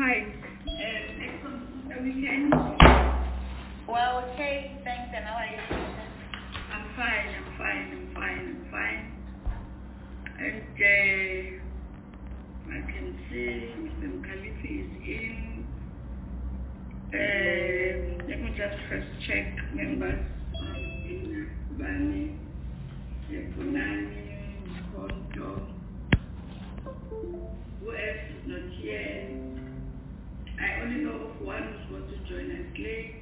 fine. Next on the weekend? Well, okay, thanks, and how are you? I'm fine. And I can see Mr. Mkhalifi is in. Let me just first check members in Bani, Punani, Konto. Who else is not here? I only know of one who's going to join us late.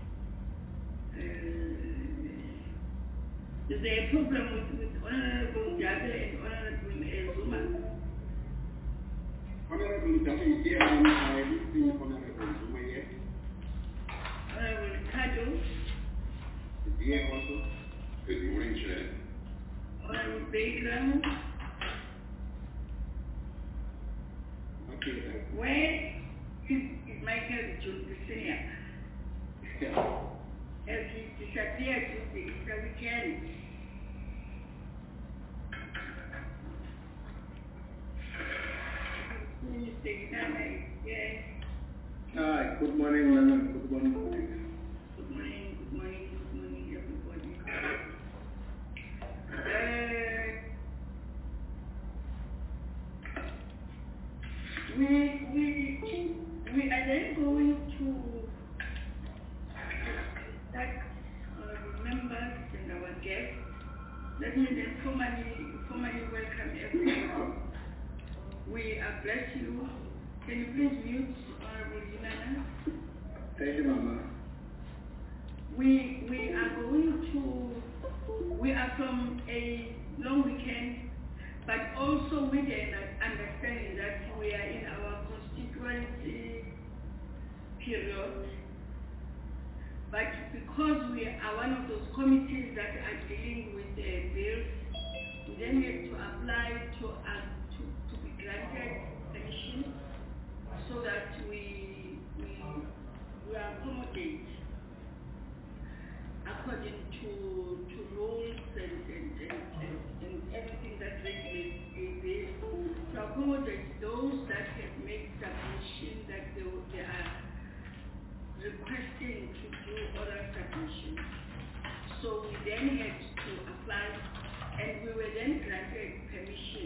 Is there a problem with Honorable Jabe and Honorable Zuma? Honorable Jabe is here, and I didn't see Honorable Zuma yet. Honorable Ricardo is here also. Good morning, Chair. Honorable Bagram. Okay, where is Michael Jones Senior? Has he disappeared with the Easter weekend? Yes. Hi, good morning, London. Good morning. Good morning, everybody. We are then going to thank our members and our guests. Let me then formally welcome everyone. We bless you. Can you please mute Honorable Yunana? Thank you, Mama. We are from a long weekend, but also with an understanding that we are in our constituency period. But because we are one of those committees that are dealing with bills, we then have to apply to be granted permission so that we accommodate according to rules and everything that regulates a bill, to accommodate those that have made submission that they are requesting to do oral submission. So we then had to apply, and we were then granted permission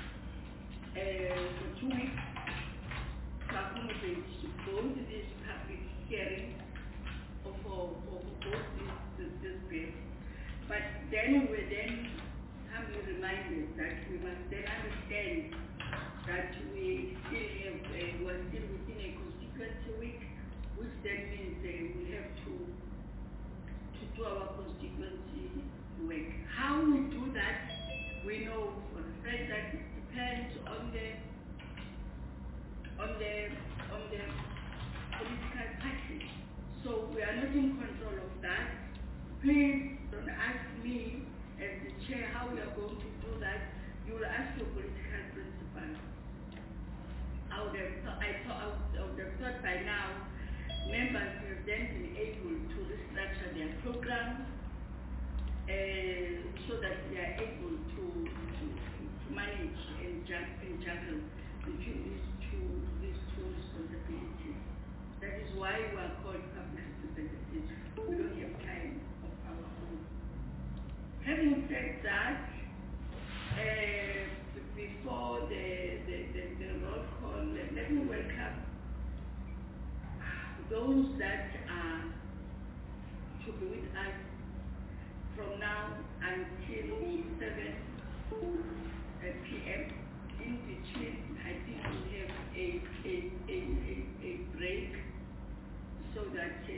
for 2 weeks to accommodate both these public hearings for both this bill. But then we were then humbly reminded that we must then understand that we still have, we're still within a constituency week, which then means we have to do our constituency work. How we do that, we know for the fact that it depends on the political party. So we are not in control of that. Please don't ask me as the chair how we are going to do that. You will ask your political principal. I would have thought by now members have then been able to restructure their program so that they are able to manage and juggle between these two responsibilities. That is why we are called public representatives. We don't have time of our own. Having said that, before the roll call, let me welcome those that are to be with us from now until 7 p.m. In between, I think we have a break so that we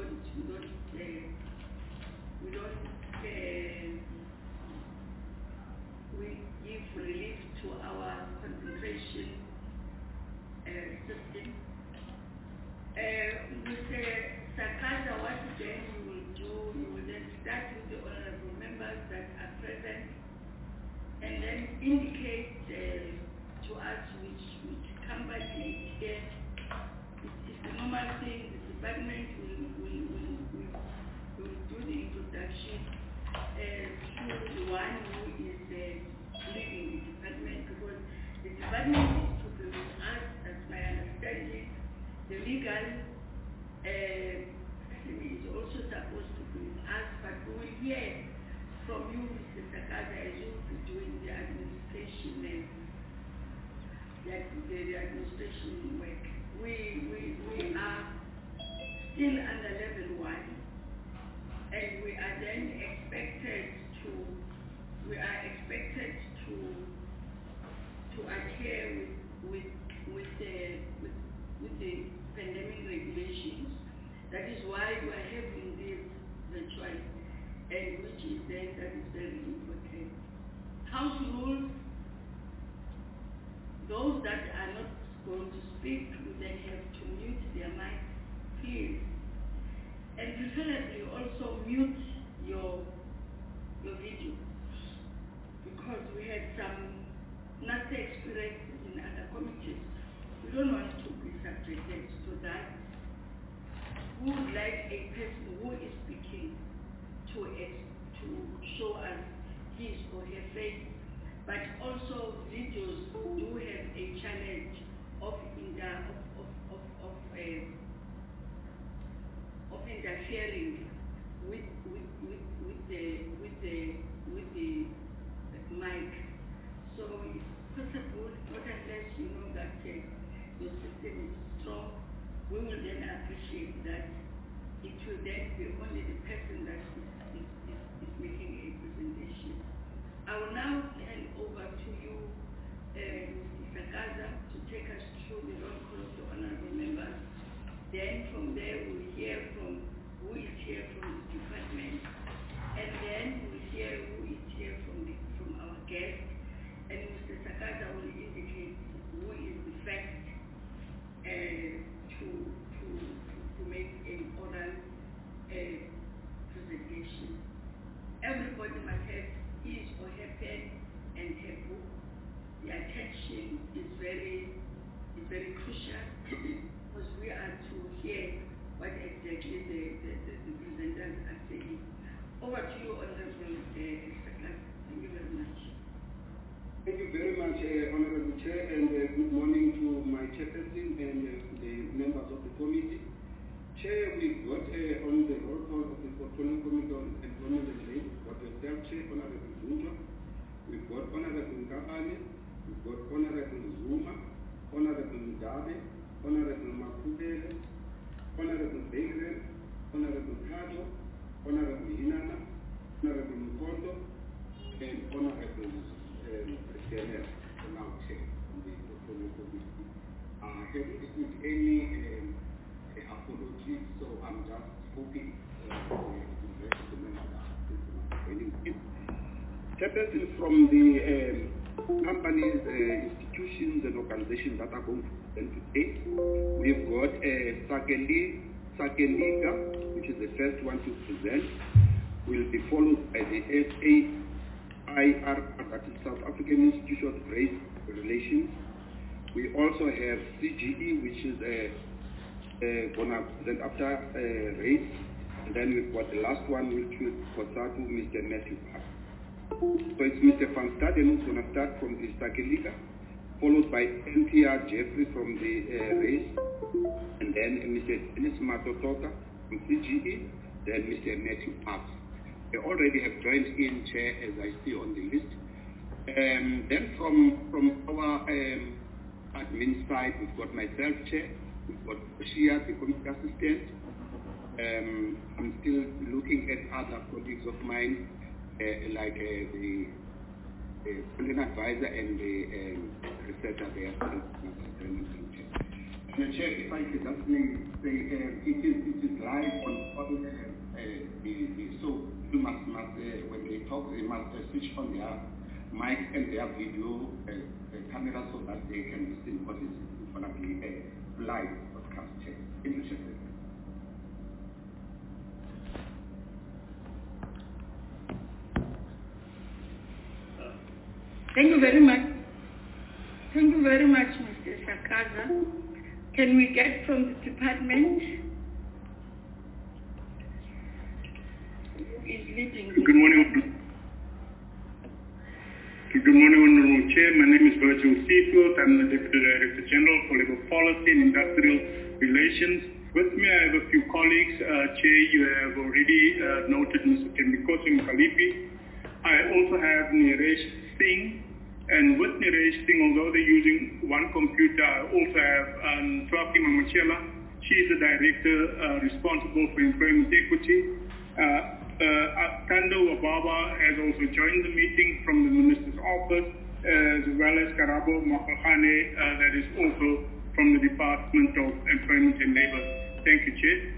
give relief to our concentration system. Mr. Sakaza, what then you will then start with the honorable members that are present and then indicate to us which company it is. It's the normal thing. The department will do the introduction to the one who is leading the department, because the department is to be with us, that's my understanding, The legal is also supposed to be with us, but we will hear from you, Mr. Sakaza, as you will be doing the administration the administration work. We are still under level 1, and we are then expected to adhere with the pandemic regulations. That is why we are having this virtual, and which is then that is very important. House rules. Those that are not going to speak will then have to mute their mic, please. And preferably also mute your video, because we had some nasty experiences in other committees. We don't want to be subjected to that. We would like a person who is speaking to show us his or her face. But also videos do have a challenge of interfering with the mic. So it's possible, not unless you know that your system is strong, we will then appreciate that. It will then be only the person that is making a presentation. I will now hand over to you, Mr. Sakaza, to take us through the roll call of the honorable members. Then from there we'll hear from who is here from the department, and then we'll hear who is here from our guest, and Mr. Sakaza will indicate who is the first to make an oral presentation. Everybody must have his or her pen and her book. The attention is very crucial, because we are to hear what exactly the presenters are saying. Over to you, Honorable Sakaza. Thank you very much. Thank you very much, Honorable Chair, and good morning to my chairperson and the members of the committee. Chair, we've got on the roll call of the Portfolio Committee on Employment and Labor, we've got yourself, Chair, Honorable Zuma, we've got Honorable Ngabane, we've got Honorable Zuma, Honorable Mugabe, Honorable Makubele, Honorable Begren, Honorable Kato, Honorable Hinana, Honorable Mukondo, and Honorable Christiane, now Chair of the Portfolio Committee. Have you received any apologies, so I'm just hoping the rest of the members are in. Chairperson, from the companies, institutions and organizations that are going to present today, we've got Sakeliga, which is the first one to present, will be followed by the SAIR, that is South African Institute of Race Relations. We also have CGE, which is going to present after race, and then we've got the last one, which is COSATU, Mr. Matthew Park. So it's Mr. Van Staden who's going to start from the Sakeliga, followed by NTR Jeffrey from the race, and then Mr. Dennis Matotota from CGE, then Mr. Matthew Parks. They already have joined in, Chair, as I see on the list. Then from our admin side, we've got myself, Chair, we've got Shia, the committee assistant. I'm still looking at other colleagues of mine, like the funding advisor and the researcher there. And Chair, if I could just say, it is live on so you must when they talk, they must switch on their mic and their video camera so that they can see what is going to be a live broadcast. Chair. Thank you, Chair. Thank you very much. Thank you very much, Mr. Sakaza. Can we get from the department who is leading? Good morning. Good morning, Honorable Chair. My name is Virgil Seafield. I'm the Deputy Director General for Labour Policy and Industrial Relations. With me, I have a few colleagues. Chair, you have already noted Mr. Tembikosi Mkalipi. I also have Niresh Singh. And with Niresh Singh, although they're using one computer, I also have Twaki Mamachela. She is the Director responsible for employment equity. Tando Wababa has also joined the meeting from the Minister's Office, as well as Karabo Makahane, that is also from the Department of Employment and Labour. Thank you, Chair.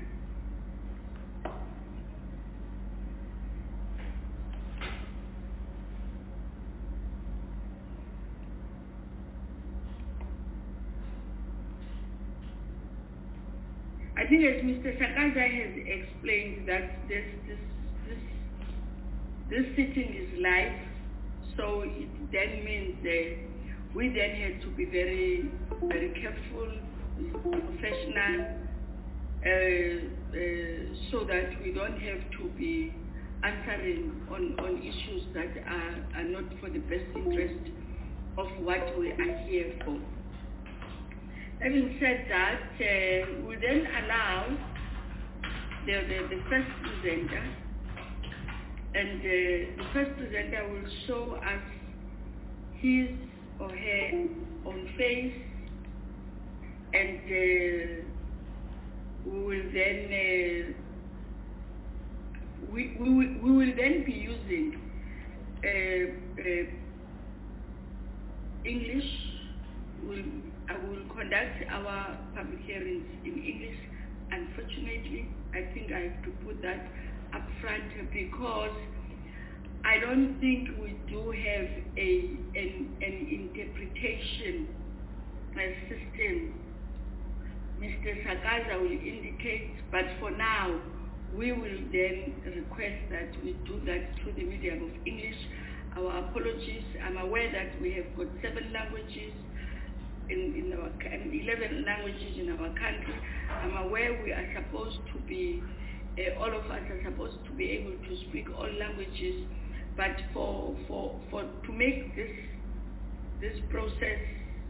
I think as Mr. Sakaza has explained that this sitting is live, so it then means that we then have to be very, very careful, professional, so that we don't have to be answering on issues that are not for the best interest of what we are here for. Having said that, we then allow the first presenter, and the first presenter will show us his or her own face, and we will then be using English. I will conduct our public hearings in English. Unfortunately, I think I have to put that up front because I don't think we do have an interpretation system. Mr. Sakaza will indicate, but for now, we will then request that we do that through the medium of English. Our apologies. I'm aware that we have got 7 languages in our 11 languages in our country. I'm aware we are supposed to be, all of us are supposed to be able to speak all languages, but to make this process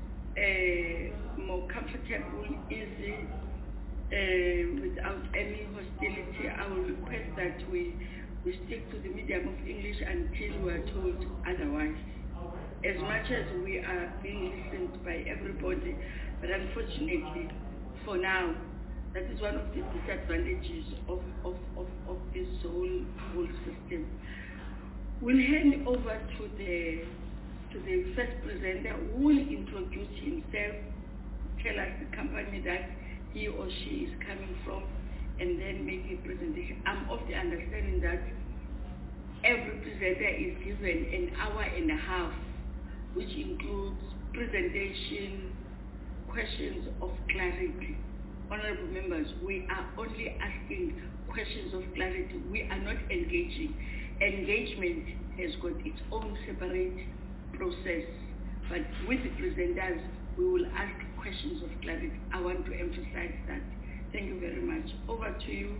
more comfortable, easy, without any hostility, I will request that we stick to the medium of English until we are told otherwise. As much as we are being listened by everybody, but unfortunately, for now, that is one of the disadvantages of this whole system. We'll hand over to the first presenter, who will introduce himself, tell us the company that he or she is coming from, and then make a presentation. I'm of the understanding that every presenter is given an hour and a half, which includes presentation, questions of clarity. Honorable members, we are only asking questions of clarity. We are not engaging. Engagement has got its own separate process, but with the presenters, we will ask questions of clarity. I want to emphasize that. Thank you very much. Over to you,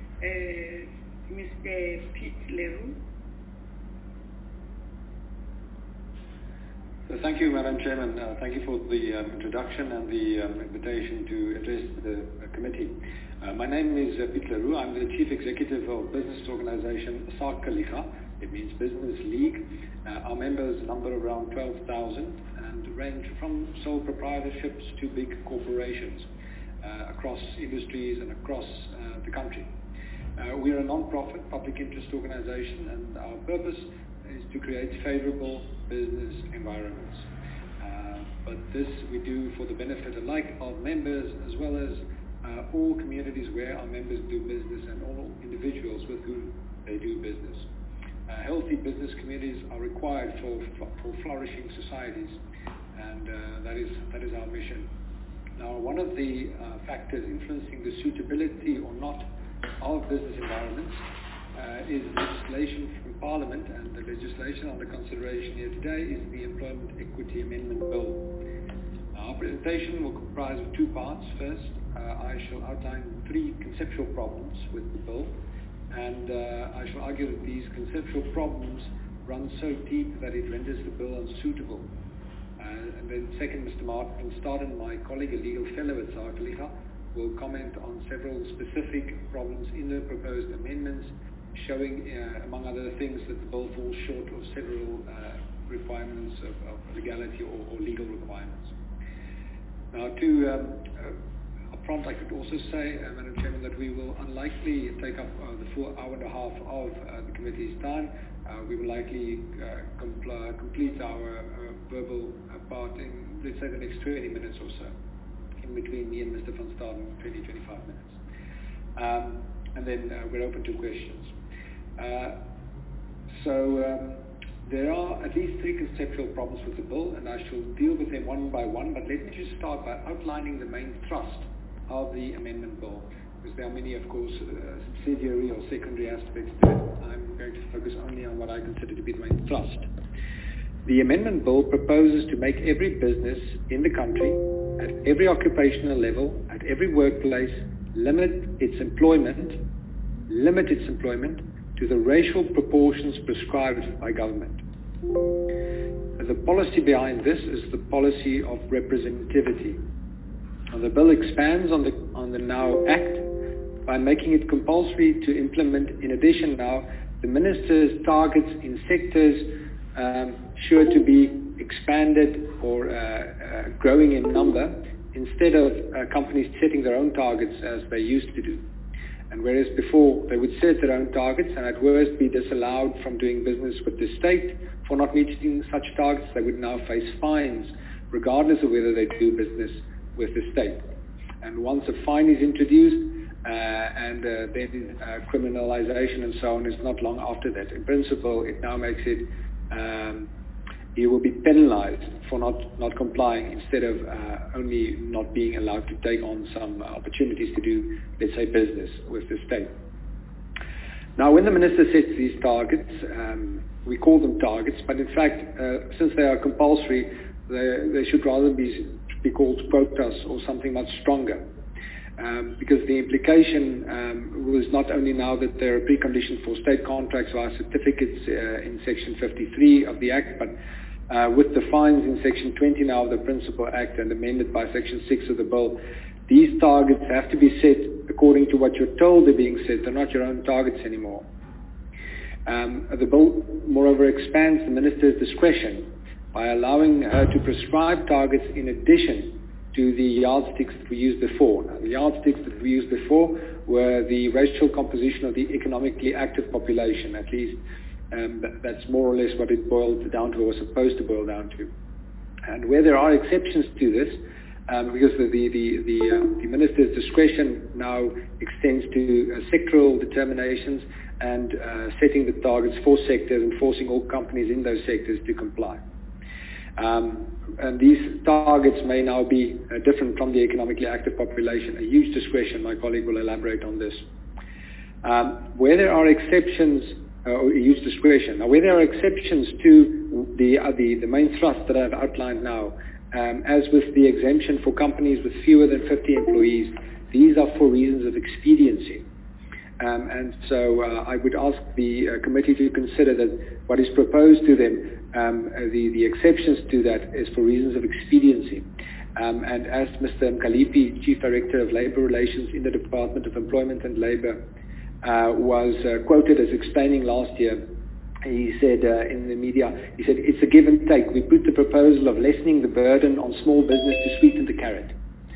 Mr. Pete Leroux. Thank you, Madam Chairman. Thank you for the introduction and the invitation to address the committee. My name is Pete Leroux. I'm the Chief Executive of business organization SARC-CALIGA. It means Business League. Our members number around 12,000 and range from sole proprietorships to big corporations across industries and across the country. We are a non-profit public interest organization, and our purpose is to create favorable business environments. But this we do for the benefit alike of members as well as all communities where our members do business and all individuals with whom they do business. Healthy business communities are required for flourishing societies, and that is our mission. Now, one of the factors influencing the suitability or not of business environments is legislation from Parliament, and the legislation under consideration here today is the Employment Equity Amendment Bill. Our presentation will comprise of 2 parts. First, I shall outline 3 conceptual problems with the bill, and I shall argue that these conceptual problems runs so deep that it renders the bill unsuitable. And then second, Mr. Martin Staden, my colleague, a legal fellow at SARA Kaliga, will comment on several specific problems in the proposed amendments, showing, among other things, that the bill falls short of several requirements of legality or legal requirements. Now, upfront, I could also say, Madam Chairman, that we will unlikely take up the full hour and a half of the committee's time. We will likely complete our verbal part in, let's say, the next 20 minutes or so, in between me and Mr. van Staden, 20-25 minutes. And then we're open to questions. There are at least 3 conceptual problems with the bill, and I shall deal with them one by one, but let me just start by outlining the main thrust of the amendment bill, because there are many, of course, subsidiary or secondary aspects to it. I'm going to focus only on what I consider to be the main thrust. The amendment bill proposes to make every business in the country, at every occupational level, at every workplace, limit its employment to the racial proportions prescribed by government. The policy behind this is the policy of representativity. The bill expands on the Now Act by making it compulsory to implement, in addition now, the Minister's targets in sectors sure to be expanded or growing in number, instead of companies setting their own targets as they used to do. And whereas before they would set their own targets and at worst be disallowed from doing business with the state for not meeting such targets, they would now face fines regardless of whether they do business with the state. And once a fine is introduced, then criminalization and so on is not long after that. In principle, it now makes it you will be penalized for not complying, instead of only not being allowed to take on some opportunities to do, let's say, business with the state. Now, when the minister sets these targets, we call them targets, but in fact, since they are compulsory, they should rather be called quotas or something much stronger. Because the implication was not only now that they're a precondition for state contracts via certificates in Section 53 of the Act, but with the fines in Section 20 now of the Principal Act and amended by Section 6 of the bill, these targets have to be set according to what you're told they're being set. They're not your own targets anymore. The bill, moreover, expands the minister's discretion by allowing her to prescribe targets in addition to the yardsticks that we used before. Now, the yardsticks that we used before were the racial composition of the economically active population, at least that's more or less what it boiled down to, or was supposed to boil down to. And where there are exceptions to this, because the minister's discretion now extends to sectoral determinations and setting the targets for sectors and forcing all companies in those sectors to comply. And these targets may now be different from the economically active population. A huge discretion, my colleague will elaborate on this. Where there are exceptions, or a huge discretion. Now, where there are exceptions to the main thrust that I've outlined now, as with the exemption for companies with fewer than 50 employees, these are for reasons of expediency. And so I would ask the committee to consider that what is proposed to them, the exceptions to that is for reasons of expediency. And as Mr. Mkalipi, Chief Director of Labour Relations in the Department of Employment and Labour, was quoted as explaining last year, he said in the media, he said, it's a give and take. We put the proposal of lessening the burden on small business to sweeten the carrot.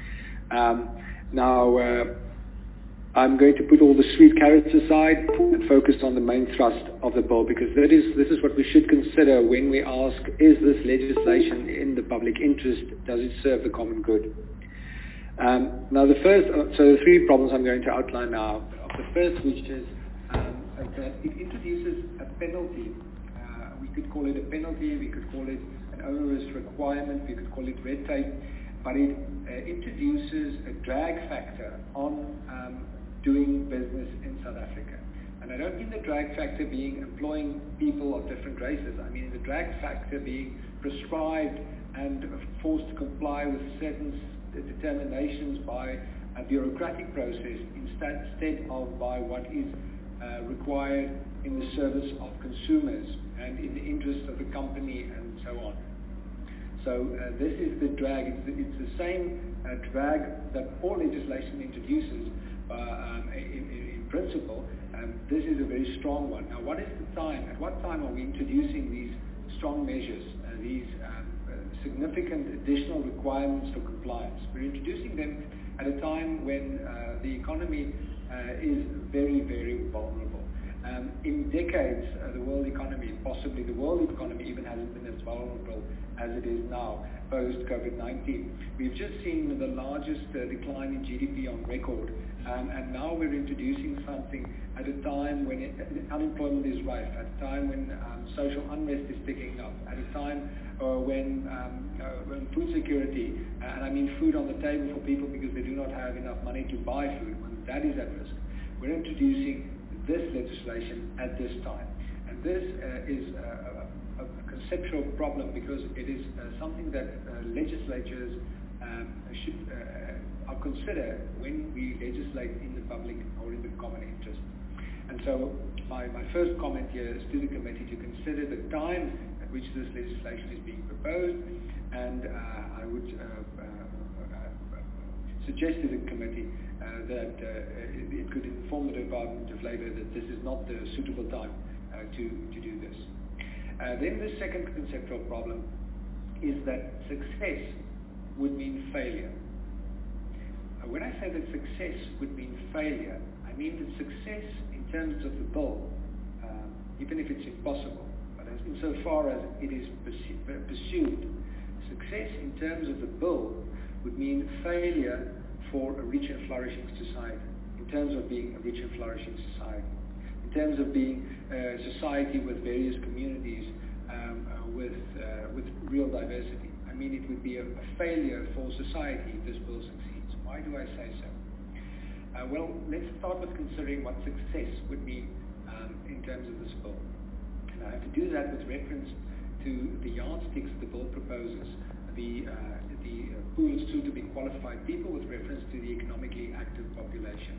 Now, I'm going to put all the sweet carrots aside and focus on the main thrust of the bill, because this is what we should consider when we ask, is this legislation in the public interest? Does it serve the common good? Now, the 3 problems I'm going to outline now. The first, which is that it introduces a penalty. We could call it a penalty, we could call it an onerous requirement, we could call it red tape, but it introduces a drag factor on doing business in South Africa. And I don't mean the drag factor being employing people of different races. I mean the drag factor being prescribed and forced to comply with certain determinations by a bureaucratic process instead of by what is required in the service of consumers and in the interest of the company and so on. So this is the drag. It's the same drag that all legislation introduces in principle. This is a very strong one. Now, what is the time? At what time are we introducing these strong measures, these significant additional requirements for compliance? We're introducing them at a time when the economy is very, very vulnerable. In decades, the world economy, possibly the world economy, even hasn't been as vulnerable as it is now, post-COVID-19. We've just seen the largest decline in GDP on record, and now we're introducing something at a time when unemployment is rife, at a time when social unrest is picking up, at a time when food security, and I mean food on the table for people because they do not have enough money to buy food, when that is at risk. We're introducing this legislation at this time. And this is a conceptual problem because it is something that legislatures should consider when we legislate in the public or in the common interest. And so my first comment here is to the committee to consider the time at which this legislation is being proposed, and I would suggest to the committee that it could inform the Department of Labour that this is not the suitable time to do this. Then the second conceptual problem is that success would mean failure. When I say that success would mean failure, I mean that success in terms of the bill, even if it's impossible, but insofar as it is pursued, success in terms of the bill would mean failure for a rich and flourishing society, in terms of being a rich and flourishing society, in terms of being a society with various communities, with real diversity. I mean, it would be a failure for society if this bill succeeds. Why do I say so? Well, let's start with considering what success would mean in terms of this bill. And I have to do that with reference to the yardsticks the bill proposes, the pool of suitably qualified people with reference to the economically active population.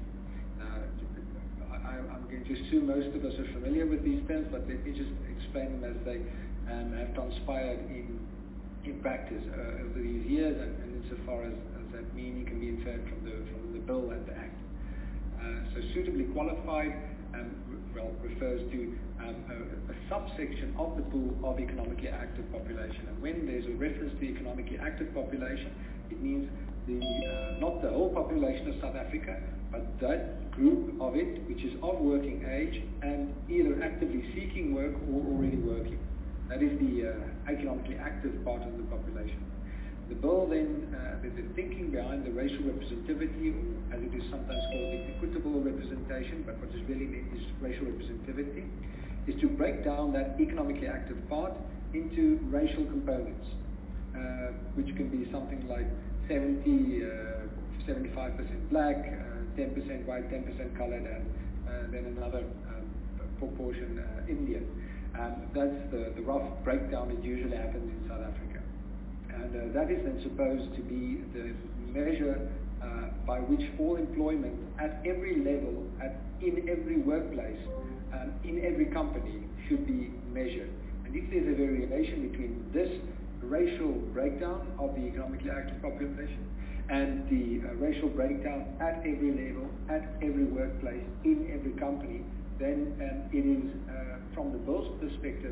I'm going to assume most of us are familiar with these terms, but let me just explain them as they have transpired in practice over these years, and insofar as that meaning can be inferred from the bill and the act. So suitably qualified refers to a subsection of the pool of economically active population. And when there's a reference to economically active population, it means not the whole population of South Africa, but that group of it which is of working age and either actively seeking work or already working. That is the economically active part of the population. The bill then, the thinking behind the racial representativity, or as it is sometimes called the equitable representation, but what is really meant is racial representativity, is to break down that economically active part into racial components, which can be something like 75% black, 10% white, 10% colored, and then another proportion Indian. That's the rough breakdown that usually happens in South Africa. And that is then supposed to be the measure by which all employment at every level, in every workplace, in every company should be measured. And if there's a variation between this racial breakdown of the economically active population and the racial breakdown at every level, at every workplace, in every company, then it is, from the bill's perspective,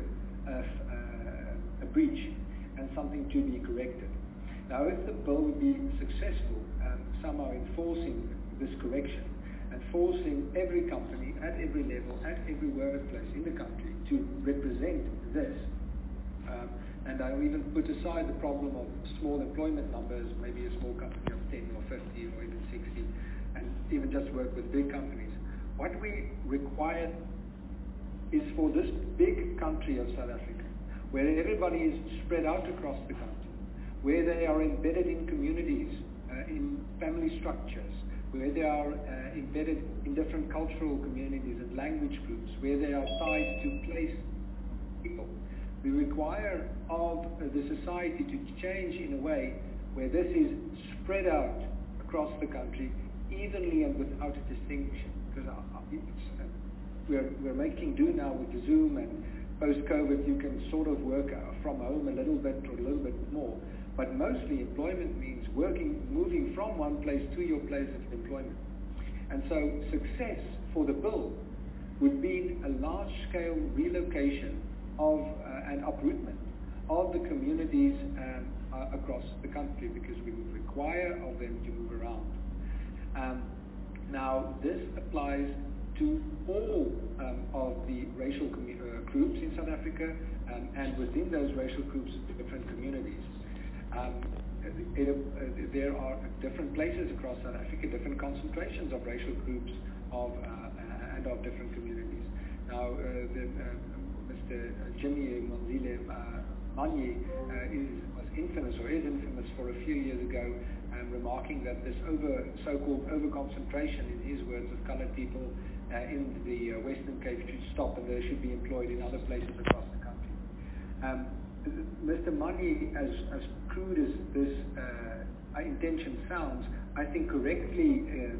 a breach and something to be corrected. Now, if the bill would be successful somehow enforcing this correction and forcing every company at every level, at every workplace in the country to represent this, and I even put aside the problem of small employment numbers, maybe a small company of 10 or 50 or even 60, and even just work with big companies. What we require is for this big country of South Africa, where everybody is spread out across the country, where they are embedded in communities, in family structures, where they are embedded in different cultural communities and language groups, where they are tied to place people. We require of the society to change in a way where this is spread out across the country evenly and without distinction. Because we're making do now with Zoom, and post-COVID you can sort of work from home a little bit or a little bit more. But mostly employment means moving from one place to your place of employment. And so success for the bill would mean a large-scale relocation of and uprootment of the communities across the country, because we would require of them to move around. Now, this applies to all of the racial groups in South Africa, and within those racial groups, different communities. There are different places across South Africa, different concentrations of racial groups and of different communities. Now, Mr. Jimmy Mzile Manyi was infamous, or is infamous, for a few years ago, remarking that this so-called over-concentration, in his words, of colored people in the Western Cape should stop, and they should be employed in other places across the country. Mr. Manyi, as crude as this intention sounds, I think correctly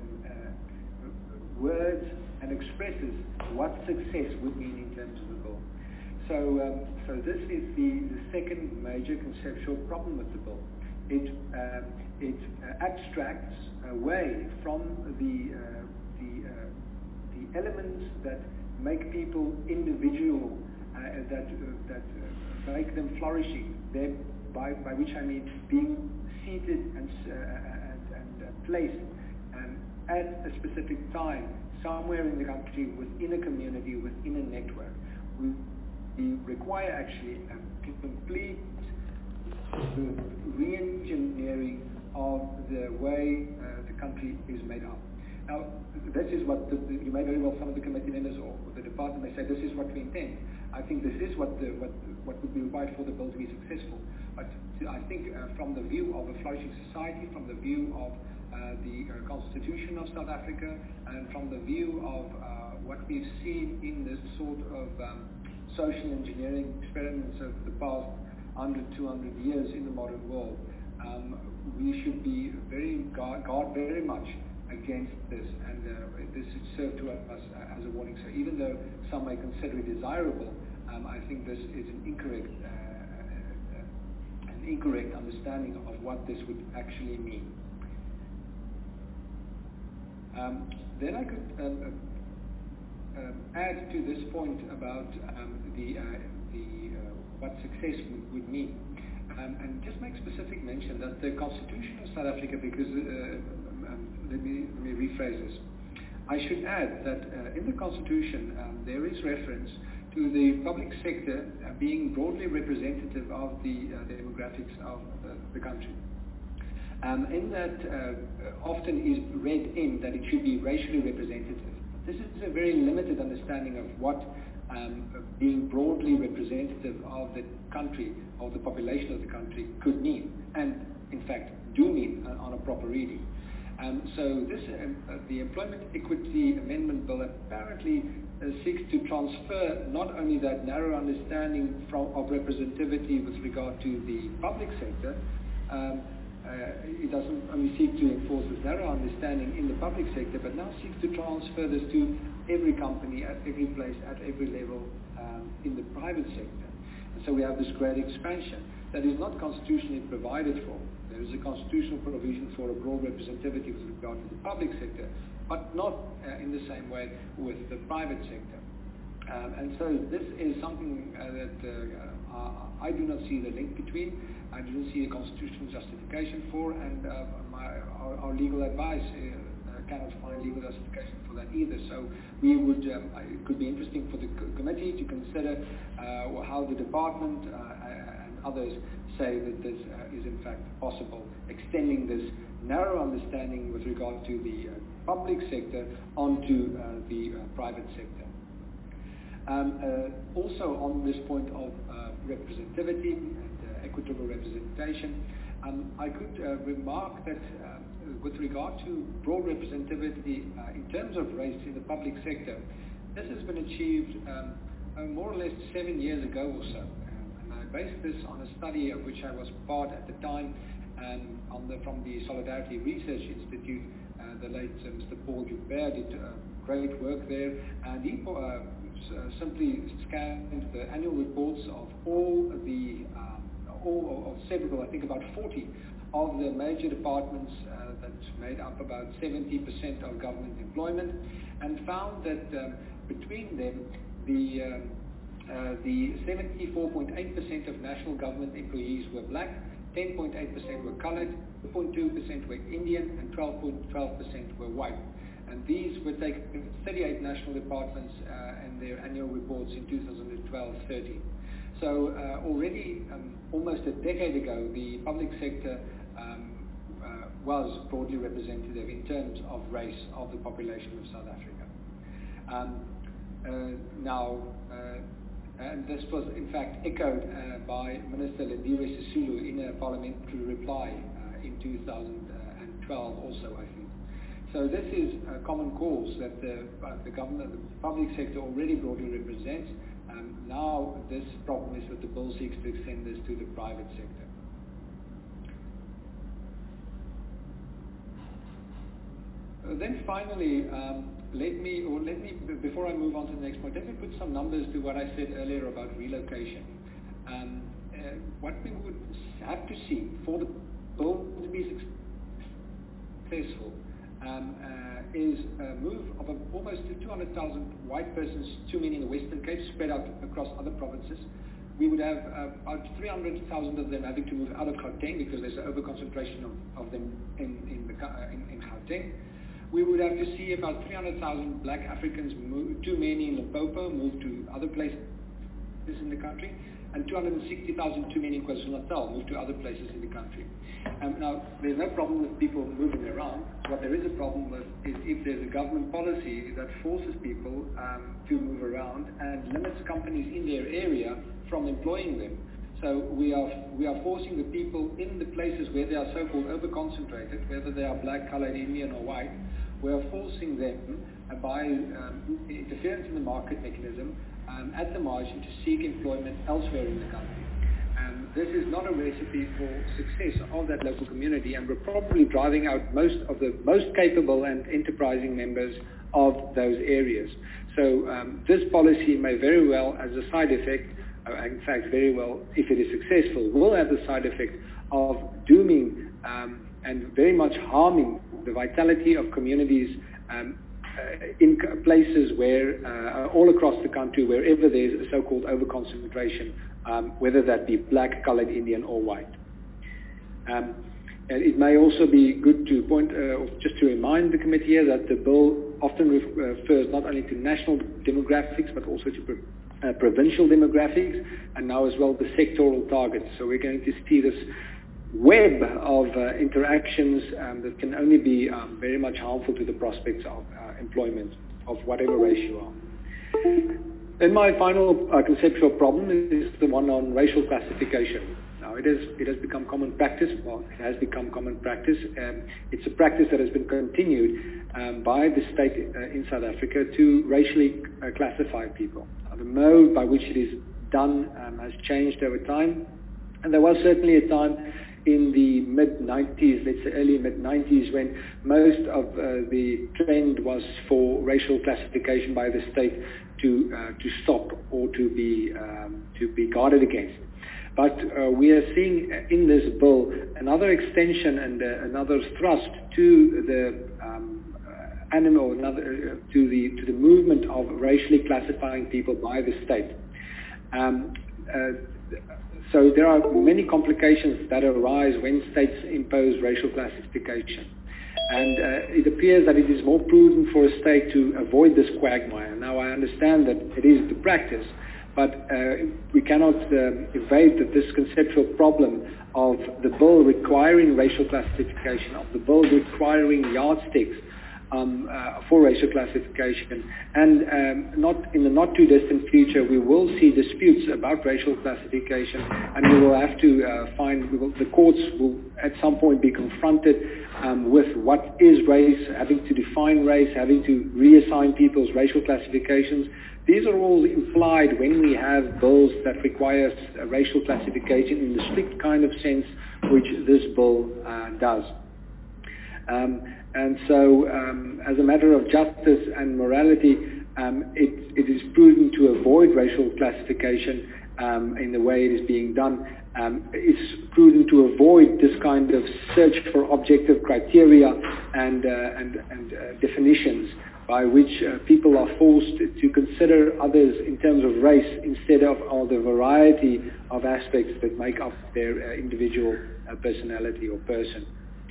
words and expresses what success would mean in terms of the bill. So this is the second major conceptual problem with the bill. It abstracts away from the elements that make people individual, that make them flourishing. By which I mean being seated and placed at a specific time somewhere in the country, within a community, within a network. We require actually a complete re-engineering of the way the country is made up. Now, this is what you may very well, some of the committee members or the department may say, this is what we intend. I think this is what would be required for the bill to be successful. But I think from the view of a flourishing society, from the view of the Constitution of South Africa, and from the view of what we've seen in this sort of social engineering experiments of the past 100, 200 years in the modern world, we should be guard very much against this, and this should serve to us as a warning. So even though some may consider it desirable, I think this is an incorrect understanding of what this would actually mean. Then I could add to this point about what success would mean, and just make specific mention that the Constitution of South Africa, because let me rephrase this. I should add that in the Constitution there is reference to the public sector being broadly representative of the demographics of the country. In that often is read in that it should be racially representative. This is a very limited understanding of what being broadly representative of the country, of the population of the country, could mean, and in fact do mean on a proper reading. So this, the Employment Equity Amendment Bill apparently seeks to transfer not only that narrow understanding of representativity with regard to the public sector. It doesn't only seek to enforce this narrow understanding in the public sector, but now seeks to transfer this to every company, at every place, at every level in the private sector. And so we have this great expansion that is not constitutionally provided for. There is a constitutional provision for a broad representativity with regard to the public sector, but not in the same way with the private sector. And so this is something that I do not see the link between. I do not see a constitutional justification for, and our legal advice cannot find legal justification for that either. So we would, it could be interesting for the committee to consider how the department and others say that this is in fact possible, extending this narrow understanding with regard to the public sector onto the private sector. Also on this point of representativity and equitable representation, I could remark that with regard to broad representativity in terms of race in the public sector, this has been achieved more or less 7 years ago or so. And I based this on a study of which I was part at the time from the Solidarity Research Institute the late Mr. Paul Joubert did great work there, and he simply scanned the annual reports of all several, I think about 40 of the major departments that made up about 70% of government employment, and found that between them the 74.8% of national government employees were black, 10.8% were colored, 2.2% were Indian, and 12.12% were white. And these were taken in 38 national departments and their annual reports in 2012-13. So already almost a decade ago, the public sector was broadly representative in terms of race of the population of South Africa. And this was in fact echoed by Minister Lindiwe Sisulu in a parliamentary reply in 2012 also, I think. So this is a common cause that the government, the public sector already broadly represents. Now this problem is that the bill seeks to extend this to the private sector. Then finally, let me, before I move on to the next point, let me put some numbers to what I said earlier about relocation. What we would have to see for the bill to be successful is a move of almost 200,000 white persons, too many in the Western Cape, spread out across other provinces. We would have about 300,000 of them having to move out of Gauteng because there's an overconcentration of them in Gauteng. We would have to see about 300,000 black Africans, too many in Limpopo, move to other places in the country, and 260,000 too many in KwaZulu-Natal, move to other places in the country. Now, there's no problem with people moving around. What there is a problem with is if there's a government policy that forces people to move around and limits companies in their area from employing them. So we are forcing the people in the places where they are so-called over-concentrated, whether they are black, colored, Indian or white, we are forcing them by interference in the market mechanism at the margin to seek employment elsewhere in the country. This is not a recipe for success of that local community, and we're probably driving out most of the most capable and enterprising members of those areas. So this policy may very well, as a side effect, in fact very well, if it is successful, will have the side effect of dooming and very much harming the vitality of communities in places where, all across the country, wherever there's a so-called over-concentration, whether that be black, colored, Indian or white. And it may also be good to point, just to remind the committee here that the bill often refers not only to national demographics but also to provincial demographics, and now as well the sectoral targets. So we're going to see this web of interactions that can only be very much harmful to the prospects of employment of whatever race you are. Then my final conceptual problem is the one on racial classification. Now it has become common practice, well it has become common practice, it's a practice that has been continued by the state in South Africa to racially classify people. The mode by which it is done has changed over time, and there was certainly a time in the mid-90s, let's say early mid-90s, when most of the trend was for racial classification by the state to stop or to be guarded against. But we are seeing in this bill another extension and another thrust to the to the movement of racially classifying people by the state. So there are many complications that arise when states impose racial classification. And it appears that it is more prudent for a state to avoid this quagmire. Now I understand that it is the practice, but we cannot evade that this conceptual problem of the bill requiring racial classification, of the bill requiring yardsticks for racial classification, and not in the not too distant future we will see disputes about racial classification, and we will have to the courts will at some point be confronted with what is race, having to define race, having to reassign people's racial classifications. These are all implied when we have bills that require racial classification in the strict kind of sense which this bill does. And so, as a matter of justice and morality, it is prudent to avoid racial classification in the way it is being done. It's prudent to avoid this kind of search for objective criteria and definitions by which people are forced to consider others in terms of race instead of all the variety of aspects that make up their individual personality or person.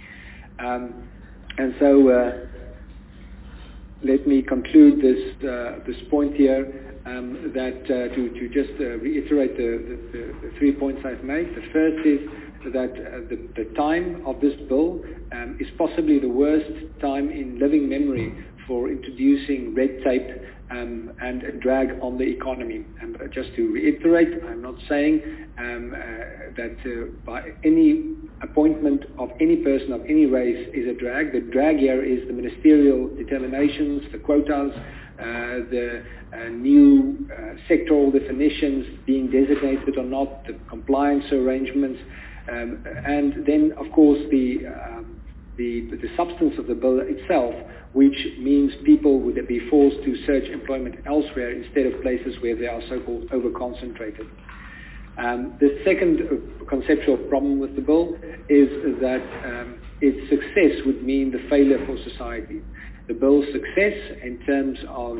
And so let me conclude this point here, that to just reiterate the 3 points I've made. The first is that the time of this bill is possibly the worst time in living memory for introducing red tape and a drag on the economy. And just to reiterate, I'm not saying that by any appointment of any person of any race is a drag. The drag here is the ministerial determinations, the quotas, the new sectoral definitions being designated or not, the compliance arrangements, and then, of course, the substance of the bill itself, which means people would be forced to search employment elsewhere instead of places where they are so-called over-concentrated. The second conceptual problem with the bill is that its success would mean the failure for society. The bill's success in terms of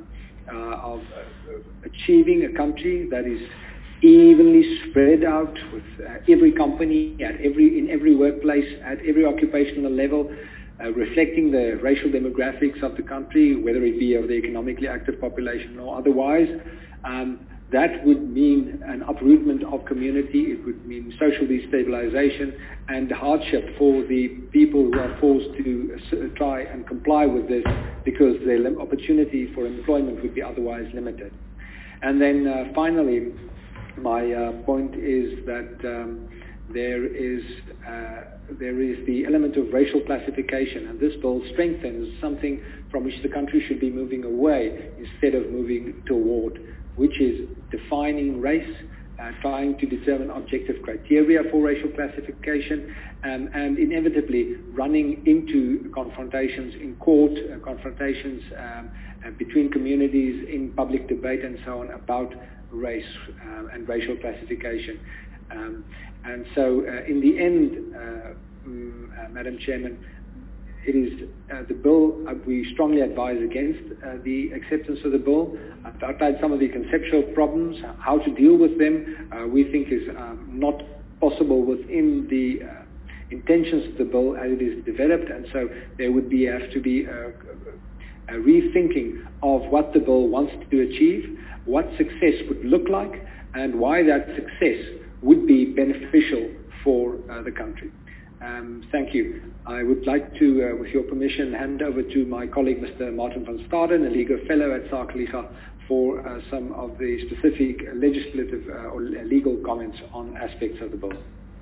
achieving a country that is evenly spread out with every company in every workplace at every occupational level, reflecting the racial demographics of the country, whether it be of the economically active population or otherwise. That would mean an uprootment of community. It would mean social destabilization and hardship for the people who are forced to try and comply with this, because their opportunity for employment would be otherwise limited. And then finally, my point is that there is the element of racial classification, and this bill strengthens something from which the country should be moving away instead of moving toward, which is defining race, trying to determine objective criteria for racial classification, and inevitably running into confrontations in court, confrontations between communities in public debate and so on about race and racial classification. And so in the end, Madam Chairman, it is the bill, we strongly advise against the acceptance of the bill. I've outlined some of the conceptual problems, how to deal with them, we think is not possible within the intentions of the bill as it is developed, and so there would have to be a rethinking of what the bill wants to achieve, what success would look like, and why that success would be beneficial for the country. Thank you. I would like to, with your permission, hand over to my colleague, Mr. Martin van Staden, a legal fellow at Sakeliga, for some of the specific legislative or legal comments on aspects of the bill.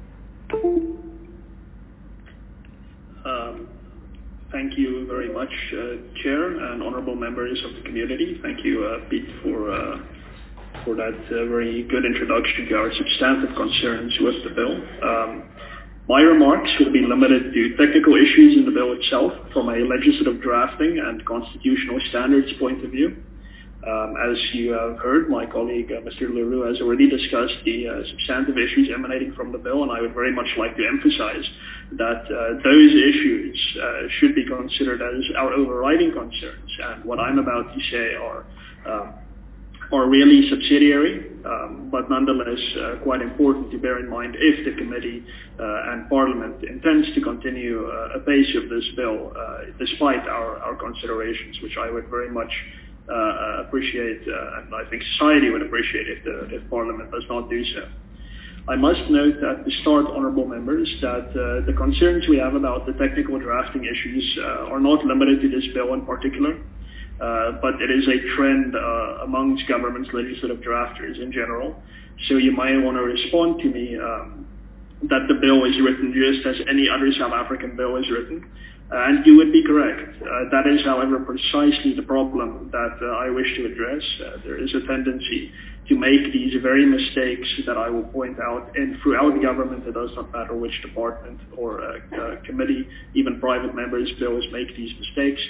Thank you very much, Chair and honourable members of the community. Thank you, Piet, for that very good introduction to our substantive concerns with the bill. My remarks will be limited to technical issues in the bill itself from a legislative drafting and constitutional standards point of view. As you have heard, my colleague, Mr. Leroux, has already discussed the substantive issues emanating from the bill, and I would very much like to emphasize that those issues should be considered as our overriding concerns. And what I'm about to say are really subsidiary, but nonetheless quite important to bear in mind if the committee and Parliament intends to continue a pace of this bill, despite our considerations, which I would very much appreciate, and I think society would appreciate if Parliament does not do so. I must note at the start, honourable members, that the concerns we have about the technical drafting issues are not limited to this bill in particular. But it is a trend amongst government's legislative drafters in general. So you might want to respond to me that the bill is written just as any other South African bill is written, And you would be correct. That is, however, precisely the problem that I wish to address. There is a tendency to make these very mistakes that I will point out, and throughout the government, it does not matter which department or committee, even private members' bills make these mistakes.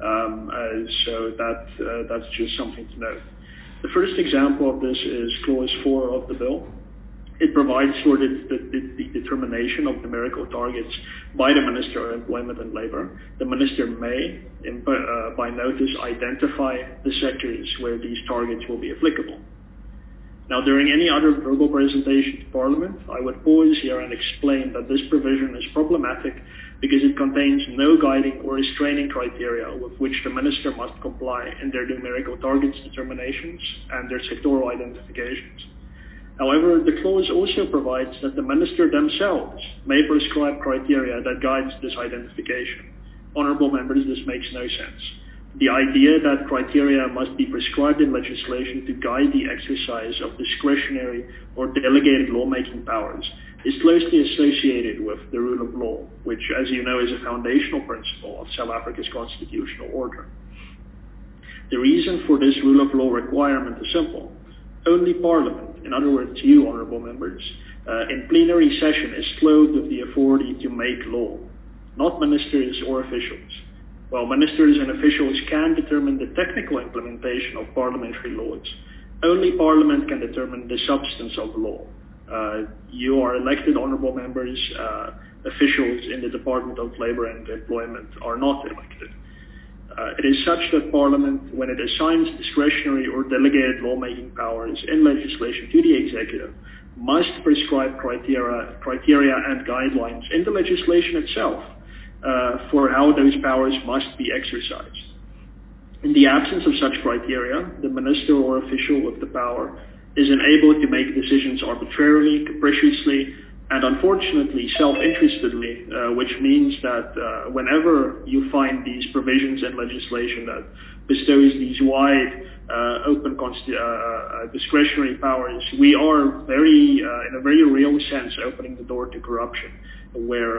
So that's just something to note. The first example of this is Clause 4 of the bill. It provides for the determination of numerical targets by the Minister of Employment and Labour. The Minister may, by notice, identify the sectors where these targets will be applicable. Now, during any other verbal presentation to Parliament, I would pause here and explain that this provision is problematic because it contains no guiding or restraining criteria with which the Minister must comply in their numerical targets determinations and their sectoral identifications. However, the clause also provides that the Minister themselves may prescribe criteria that guides this identification. Honourable members, this makes no sense. The idea that criteria must be prescribed in legislation to guide the exercise of discretionary or delegated lawmaking powers is closely associated with the rule of law, which, as you know, is a foundational principle of South Africa's constitutional order. The reason for this rule of law requirement is simple. Only Parliament, in other words you, honourable members, in plenary session is clothed with the authority to make law, not ministers or officials. While ministers and officials can determine the technical implementation of parliamentary laws, only Parliament can determine the substance of law. You are elected honourable members, officials in the Department of Labour and Employment are not elected. It is such that Parliament, when it assigns discretionary or delegated lawmaking powers in legislation to the executive, must prescribe criteria and guidelines in the legislation itself for how those powers must be exercised. In the absence of such criteria, the minister or official with the power is enabled to make decisions arbitrarily, capriciously, and unfortunately self-interestedly, which means that whenever you find these provisions in legislation that bestows these wide, open discretionary powers, we are in a very real sense, opening the door to corruption, where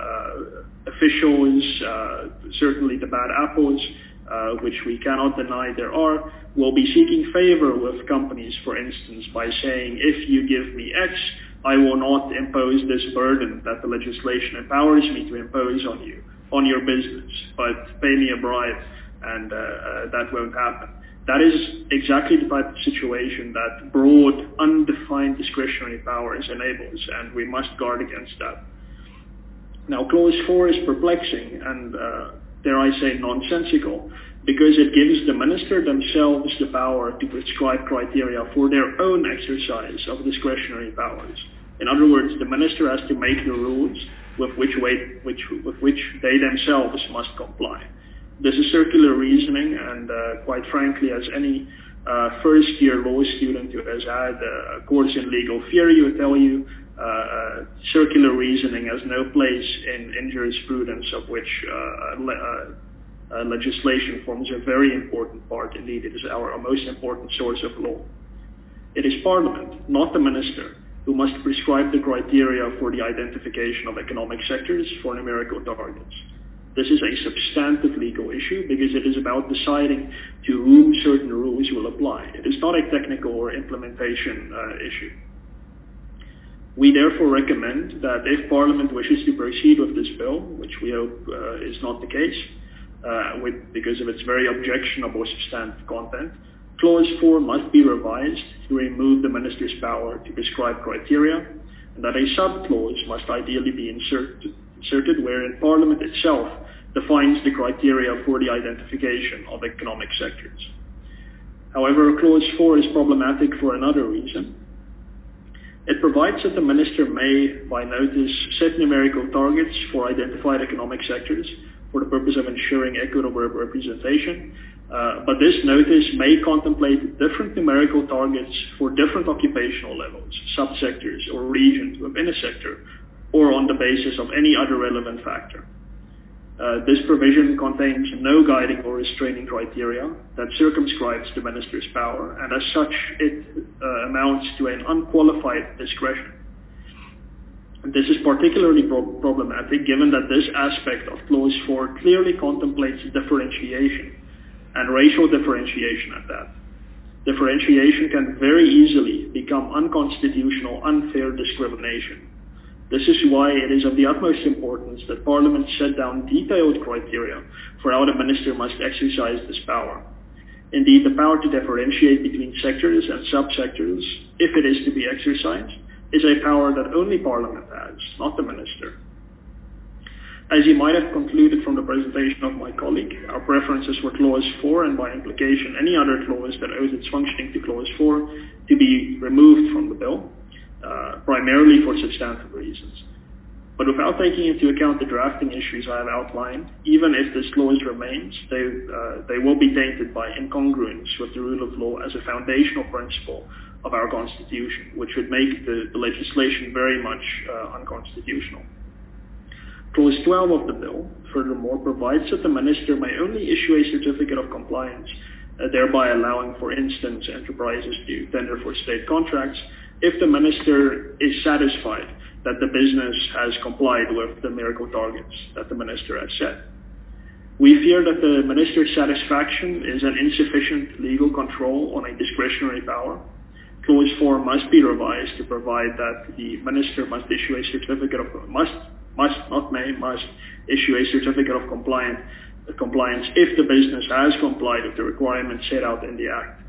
officials, certainly the bad apples, which we cannot deny there are, will be seeking favor with companies, for instance, by saying, if you give me X, I will not impose this burden that the legislation empowers me to impose on you, on your business, but pay me a bribe, and that won't happen. That is exactly the type of situation that broad, undefined discretionary powers enables, and we must guard against that. Now, Clause 4 is perplexing and, dare I say, nonsensical, because it gives the minister themselves the power to prescribe criteria for their own exercise of discretionary powers. In other words, the minister has to make the rules with which they themselves must comply. This is circular reasoning, and quite frankly, as any first-year law student who has had a course in legal theory will tell you, circular reasoning has no place in jurisprudence, of which legislation forms a very important part. Indeed, it is our most important source of law. It is Parliament, not the minister, who must prescribe the criteria for the identification of economic sectors for numerical targets. This is a substantive legal issue because it is about deciding to whom certain rules will apply. It is not a technical or implementation issue. We therefore recommend that if Parliament wishes to proceed with this bill, which we hope is not the case, because of its very objectionable substantive content, Clause 4 must be revised to remove the minister's power to prescribe criteria, and that a sub-clause must ideally be inserted wherein Parliament itself defines the criteria for the identification of economic sectors. However, Clause 4 is problematic for another reason. It provides that the minister may, by notice, set numerical targets for identified economic sectors for the purpose of ensuring equitable representation, but this notice may contemplate different numerical targets for different occupational levels, subsectors, or regions within a sector, or on the basis of any other relevant factor. This provision contains no guiding or restraining criteria that circumscribes the minister's power, and as such, it amounts to an unqualified discretion. This is particularly problematic given that this aspect of Clause 4 clearly contemplates differentiation, and racial differentiation at that. Differentiation can very easily become unconstitutional, unfair discrimination. This is why it is of the utmost importance that Parliament set down detailed criteria for how the Minister must exercise this power. Indeed, the power to differentiate between sectors and subsectors, if it is to be exercised, is a power that only Parliament has, not the Minister. As you might have concluded from the presentation of my colleague, our preferences for Clause 4 and by implication any other clause that owes its functioning to Clause 4 to be removed from the bill, primarily for substantive reasons. But without taking into account the drafting issues I have outlined, even if this clause remains, they will be tainted by incongruence with the rule of law as a foundational principle of our Constitution, which would make the legislation very much unconstitutional. Clause 12 of the bill, furthermore, provides that the Minister may only issue a certificate of compliance, thereby allowing, for instance, enterprises to tender for state contracts if the Minister is satisfied that the business has complied with the numerical targets that the Minister has set. We fear that the Minister's satisfaction is an insufficient legal control on a discretionary power. Clause 4 must be revised to provide that the Minister must issue a certificate of must issue a certificate of compliance if the business has complied with the requirements set out in the Act.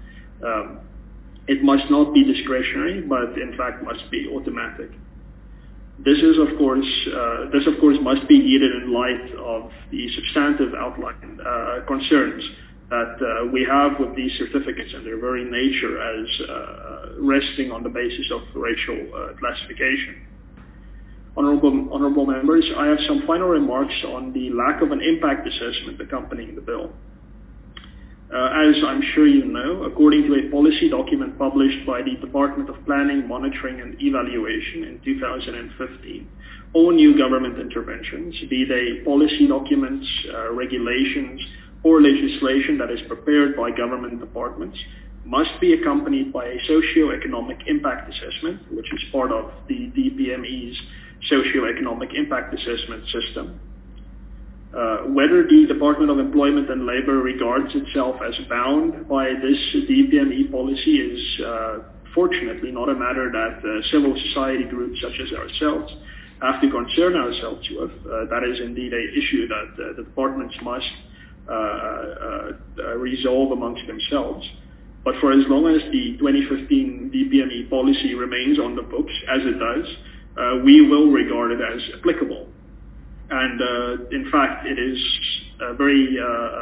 It must not be discretionary, but in fact must be automatic. This of course must be needed in light of the substantive outline concerns that we have with these certificates and their very nature as resting on the basis of racial classification. Honorable members, I have some final remarks on the lack of an impact assessment accompanying the bill. As I'm sure you know, according to a policy document published by the Department of Planning, Monitoring and Evaluation in 2015, all new government interventions, be they policy documents, regulations, or legislation that is prepared by government departments, must be accompanied by a socio-economic impact assessment, which is part of the DPME's socio-economic impact assessment system. Whether the Department of Employment and Labor regards itself as bound by this DPME policy is fortunately not a matter that civil society groups such as ourselves have to concern ourselves with. That is indeed an issue that the departments must resolve amongst themselves. But for as long as the 2015 DPME policy remains on the books, as it does, we will regard it as applicable. And in fact, it is a very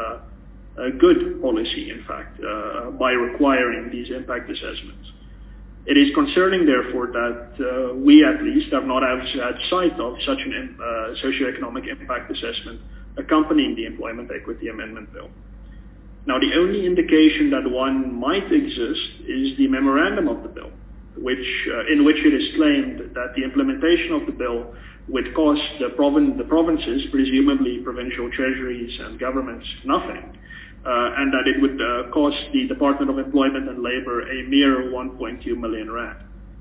good policy, in fact, by requiring these impact assessments. It is concerning, therefore, that we at least have not had sight of such an socioeconomic impact assessment accompanying the Employment Equity Amendment Bill. Now, the only indication that one might exist is the memorandum of the bill, in which it is claimed that the implementation of the bill would cost the provinces, presumably provincial treasuries and governments, nothing, and that it would cost the Department of Employment and Labor a mere 1.2 million rand.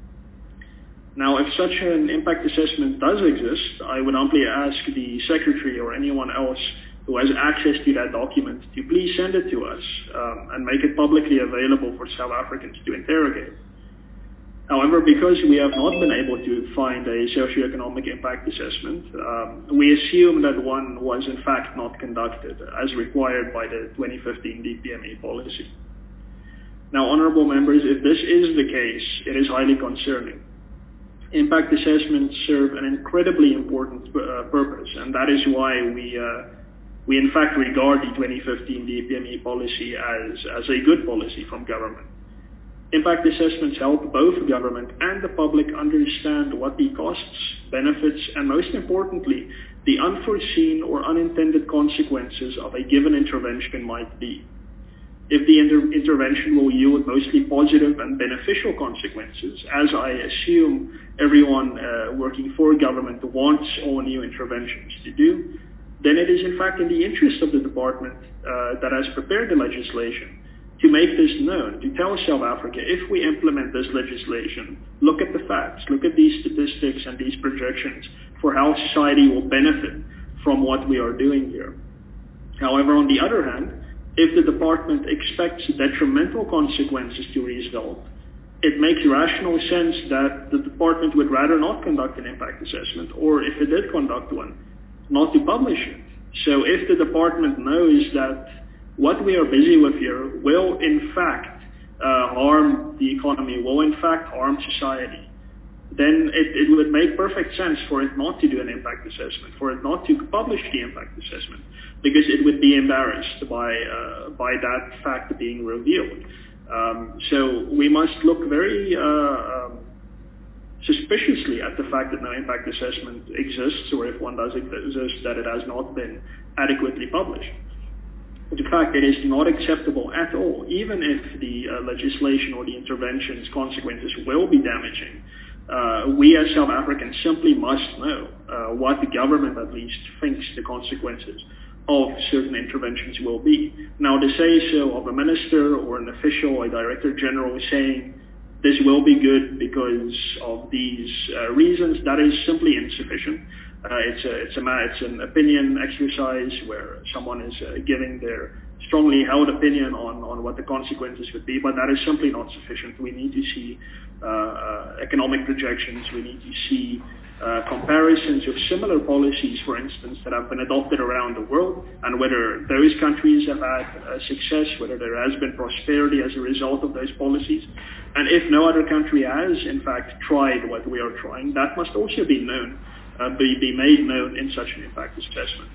Now, if such an impact assessment does exist, I would humbly ask the Secretary or anyone else who has access to that document to please send it to us and make it publicly available for South Africans to interrogate. However, because we have not been able to find a socioeconomic impact assessment, we assume that one was in fact not conducted as required by the 2015 DPME policy. Now, honorable members, if this is the case, it is highly concerning. Impact assessments serve an incredibly important purpose, and that is why we in fact regard the 2015 DPME policy as a good policy from government. Impact assessments help both government and the public understand what the costs, benefits, and most importantly, the unforeseen or unintended consequences of a given intervention might be. If the intervention will yield mostly positive and beneficial consequences, as I assume everyone working for government wants all new interventions to do, then it is in fact in the interest of the department that has prepared the legislation to make this known, to tell South Africa, if we implement this legislation, look at the facts, look at these statistics and these projections for how society will benefit from what we are doing here. However, on the other hand, if the department expects detrimental consequences to result, it makes rational sense that the department would rather not conduct an impact assessment, or if it did conduct one, not to publish it. So if the department knows that what we are busy with here will in fact harm the economy, will in fact harm society, then it would make perfect sense for it not to do an impact assessment, for it not to publish the impact assessment, because it would be embarrassed by that fact being revealed. So we must look very suspiciously at the fact that no impact assessment exists, or if one does exist, that it has not been adequately published. In fact, it is not acceptable at all, even if the legislation or the intervention's consequences will be damaging. We as South Africans simply must know what the government at least thinks the consequences of certain interventions will be. Now, to say so of a minister or an official or director general saying this will be good because of these reasons, that is simply insufficient. It's an opinion exercise where someone is giving their strongly held opinion on what the consequences would be, but that is simply not sufficient. We need to see economic projections. We need to see comparisons of similar policies, for instance, that have been adopted around the world, and whether those countries have had success, whether there has been prosperity as a result of those policies. And if no other country has, in fact, tried what we are trying, that must also be known, be made known in such an impact assessment.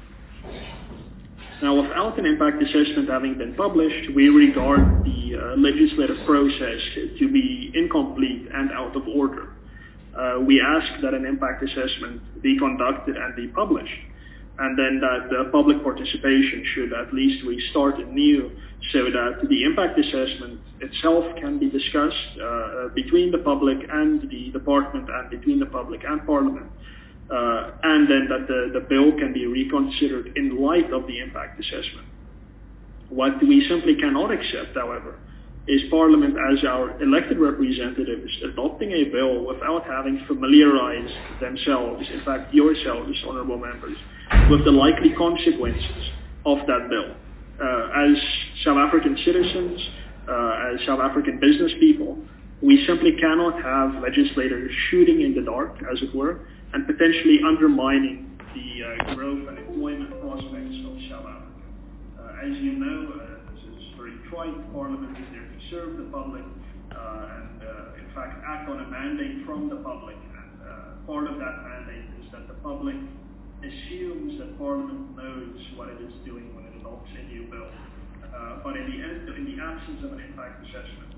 Now, without an impact assessment having been published, we regard the legislative process to be incomplete and out of order. We ask that an impact assessment be conducted and be published, and then that the public participation should at least restart anew, so that the impact assessment itself can be discussed between the public and the department, and between the public and Parliament, and then that the bill can be reconsidered in light of the impact assessment. What we simply cannot accept, however, is Parliament as our elected representatives adopting a bill without having familiarized themselves, in fact yourselves, honorable members, with the likely consequences of that bill. As South African citizens, as South African business people, we simply cannot have legislators shooting in the dark, as it were, and potentially undermining the growth and employment prospects of South Africa. As you know, this is very trite. Parliament is there to serve the public and in fact act on a mandate from the public. And part of that mandate is that the public assumes that Parliament knows what it is doing when it adopts a new bill. But in the absence of an impact assessment,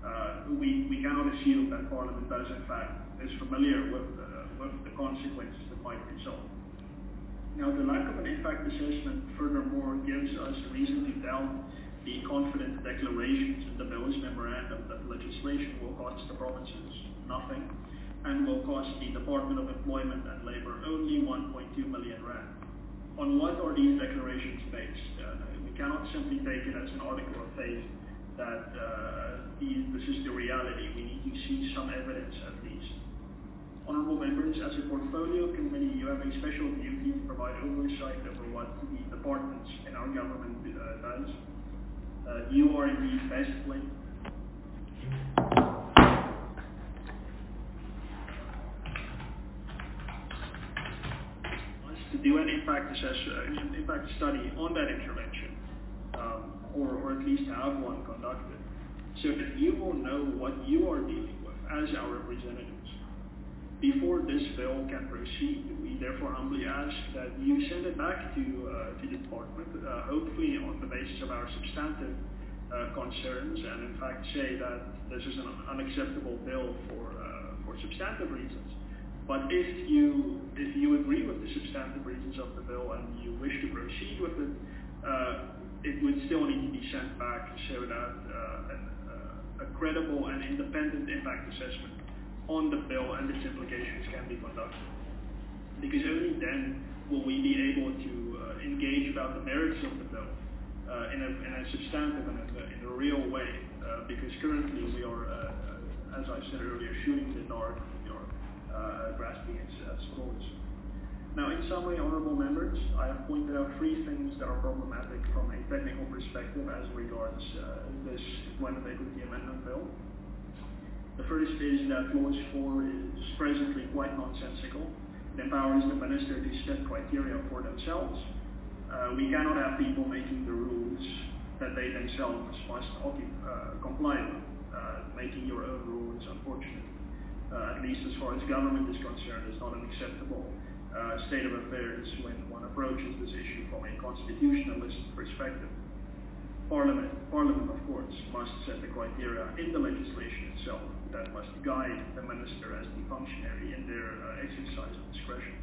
we cannot assume that Parliament does in fact is familiar with the consequences that might result. Now, the lack of an impact assessment furthermore gives us reason to doubt the confident declarations in the bill's memorandum that legislation will cost the provinces nothing and will cost the Department of Employment and Labour only 1.2 million rand. On what are these declarations based? We cannot simply take it as an article of faith that this is the reality. We need to see some evidence at least. Honorable members, as a portfolio committee, you have a special duty to provide oversight over what the departments in our government does. You are indeed best placed to do an impact study on that intervention, or at least have one conducted, so that you will know what you are dealing with as our representatives. Before this bill can proceed, we therefore humbly ask that you send it back to the department, hopefully on the basis of our substantive concerns, and in fact say that this is an unacceptable bill for substantive reasons. But if you agree with the substantive reasons of the bill and you wish to proceed with it, it would still need to be sent back so that a credible and independent impact assessment on the bill and its implications can be conducted. Because only then will we be able to engage about the merits of the bill in a substantive and in a real way, because currently we are, as I said earlier, shooting in the dark. We are grasping at straws. Now, in summary, honourable members, I have pointed out three things that are problematic from a technical perspective as regards this Employment Equity Amendment Bill. The first is that Clause 4 is presently quite nonsensical. It empowers the Minister to set criteria for themselves. We cannot have people making the rules that they themselves must comply with. Making your own rules, unfortunately, at least as far as government is concerned, is not an acceptable state of affairs when one approaches this issue from a constitutionalist perspective. Parliament, of course, must set the criteria in the legislation itself that must guide the Minister as the functionary in their exercise of discretion.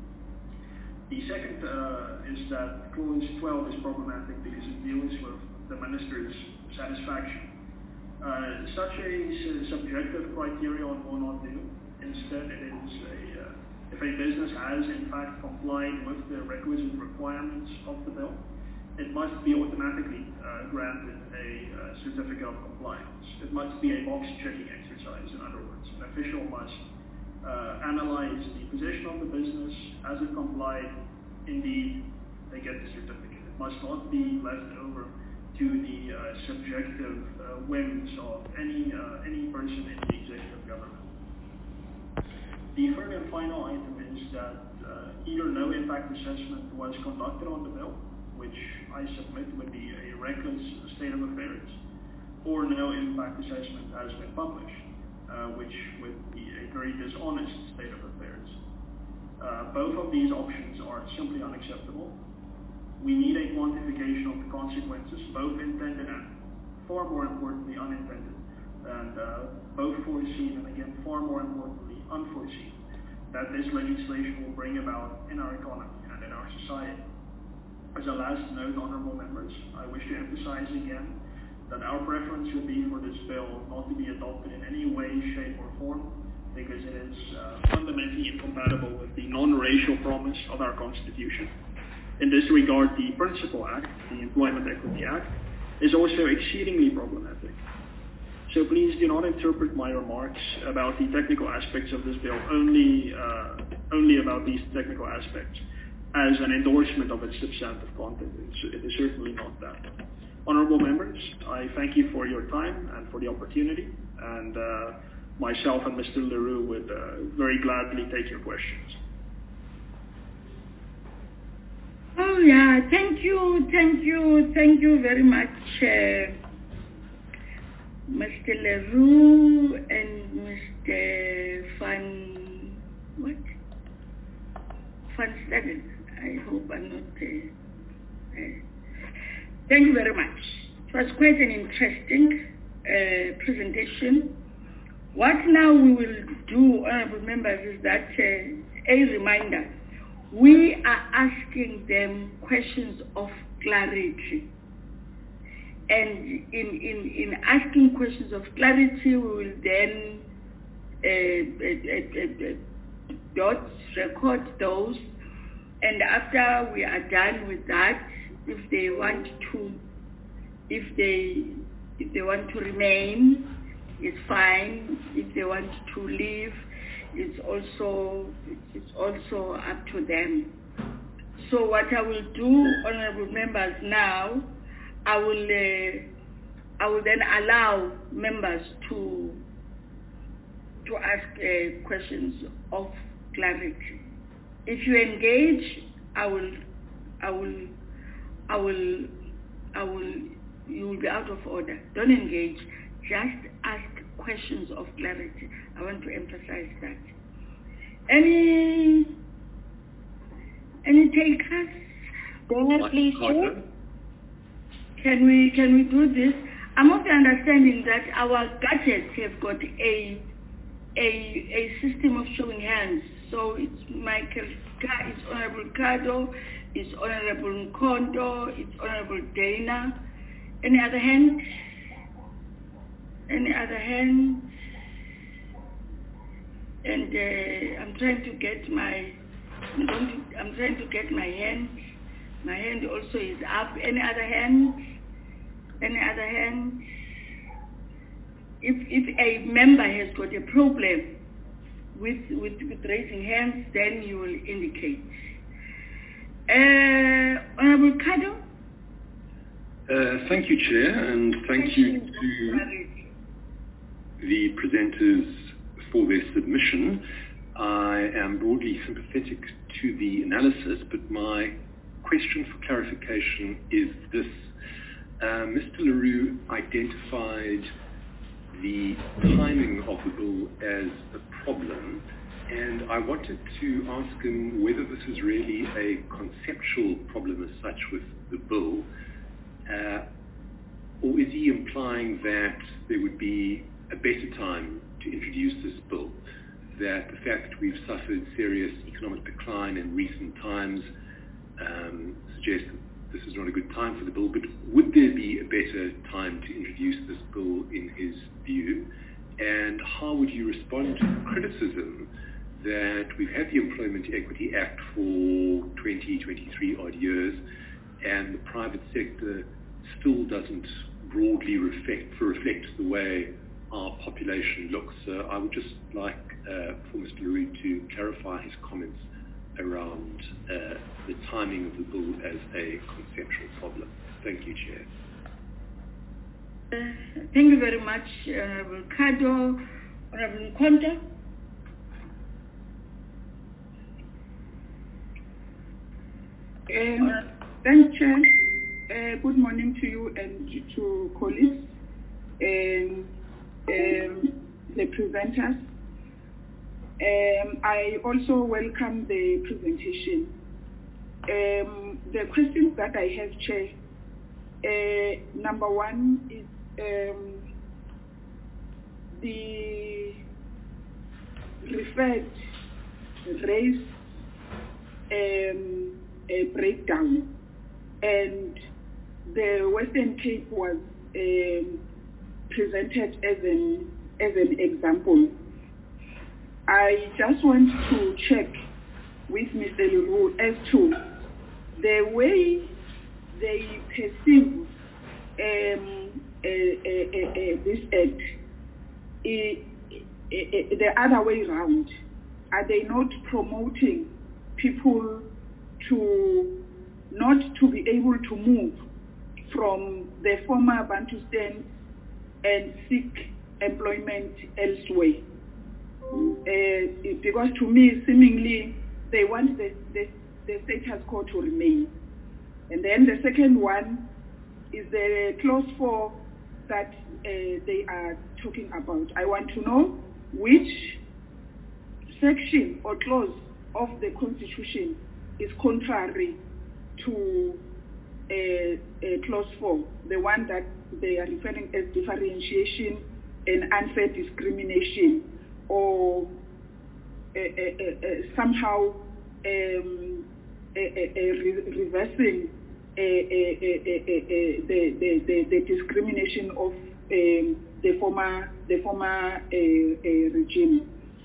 The second is that Clause 12 is problematic because it deals with the Minister's satisfaction. Such a subjective criterion will not do. Instead, it is if a business has in fact complied with the requisite requirements of the bill, it must be automatically granted a certificate of compliance. It must be a box-checking exercise, in other words. An official must analyze the position of the business. As it complied, indeed, they get the certificate. It must not be left over to the subjective whims of any person in the executive government. The third and final item is that either no impact assessment was conducted on the bill, which I submit would be a reckless state of affairs, or no impact assessment has been published, which would be a very dishonest state of affairs. Both of these options are simply unacceptable. We need a quantification of the consequences, both intended and, far more importantly, unintended, and both foreseen and, again, far more importantly, unforeseen, that this legislation will bring about in our economy and in our society. As a last note, honourable members, I wish to emphasize again that our preference would be for this bill not to be adopted in any way, shape or form, because it is fundamentally incompatible with the non-racial promise of our Constitution. In this regard, the Principal Act, the Employment Equity Act, is also exceedingly problematic. So please do not interpret my remarks about the technical aspects of this bill only about these technical aspects as an endorsement of its substantive content. It is certainly not that. Honourable members, I thank you for your time and for the opportunity, and myself and Mr. Leroux would very gladly take your questions. Oh yeah, thank you very much, Mr. Leroux and Mr. Van Staden. I hope I'm not. Thank you very much. It was quite an interesting presentation. What now we will do, honourable members, is that a reminder. We are asking them questions of clarity. And in asking questions of clarity, we will then record those. And after we are done with that, if they want to remain, it's fine. If they want to leave, it's also up to them. So what I will do, honourable members, now, I will then allow members to ask questions of clarity. If you engage, you will be out of order. Don't engage. Just ask questions of clarity. I want to emphasize that. Any takers? Please, Chair. Can we do this? I'm of the understanding that our gadgets have got a system of showing hands. So it's Michael, it's Honourable Kado, it's Honourable Nkondo, it's Honourable Dana. Any other hand? Any other hand? And I'm trying to get my hand My hand also is up. Any other hand? Any other hand? If a member has got a problem with raising hands, then you will indicate. Honorable Kado? Thank you, Chair, and thank you to the presenters for their submission. I am broadly sympathetic to the analysis, but my question for clarification is this. Mr. LaRue identified the timing of the bill as a problem, and I wanted to ask him whether this is really a conceptual problem as such with the bill, or is he implying that there would be a better time to introduce this bill, that the fact we've suffered serious economic decline in recent times suggests that this is not a good time for the bill, but would there be a better time to introduce this bill in his view? And how would you respond to the criticism that we've had the Employment Equity Act for 23 odd years, and the private sector still doesn't broadly reflect the way our population looks? So I would just like for Mr. LaRue to clarify his comments around the timing of the bill as a conceptual problem. Thank you, Chair. Thank you very much, Honorable Kado. Honorable Nkonda? Thanks, Chair. Good morning to you and to colleagues and the presenters. I also welcome the presentation. The questions that I have, Chair, number one is the referred race a breakdown, and the Western Cape was presented as an example. I just want to check with Mr. LaRue as to the way they perceive this act, the other way around. Are they not promoting people to not to be able to move from the former Bantustan and seek employment elsewhere? Because to me, seemingly, they want the status quo to remain. And then the second one is the clause 4 that they are talking about. I want to know which section or clause of the Constitution is contrary to clause 4, the one that they are referring as differentiation and unfair discrimination, or somehow reversing the discrimination of the former regime.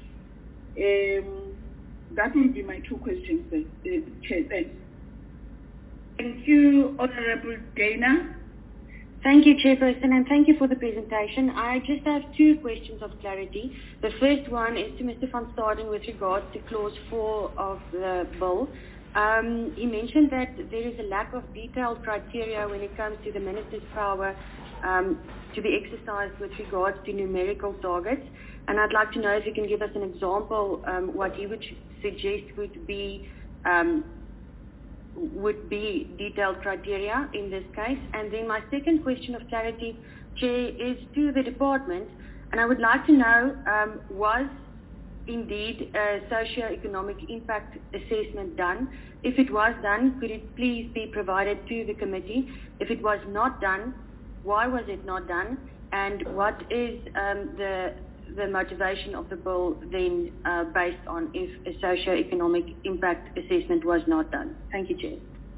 That will be my two questions, Chair. Thanks. Thank you, Honorable Dana. Thank you, Chairperson, and thank you for the presentation. I just have two questions of clarity. The first one is to Mr. van Staden with regards to clause 4 of the bill. He mentioned that there is a lack of detailed criteria when it comes to the minister's power to be exercised with regards to numerical targets. And I'd like to know if you can give us an example what he would suggest would be detailed criteria in this case. And then my second question of clarity, Chair, is to the department, and I would like to know, was indeed a socio-economic impact assessment done? If it was done, could it please be provided to the committee? If it was not done, why was it not done? And what is the motivation of the bill then based on if a socio-economic impact assessment was not done? Thank you, Chair.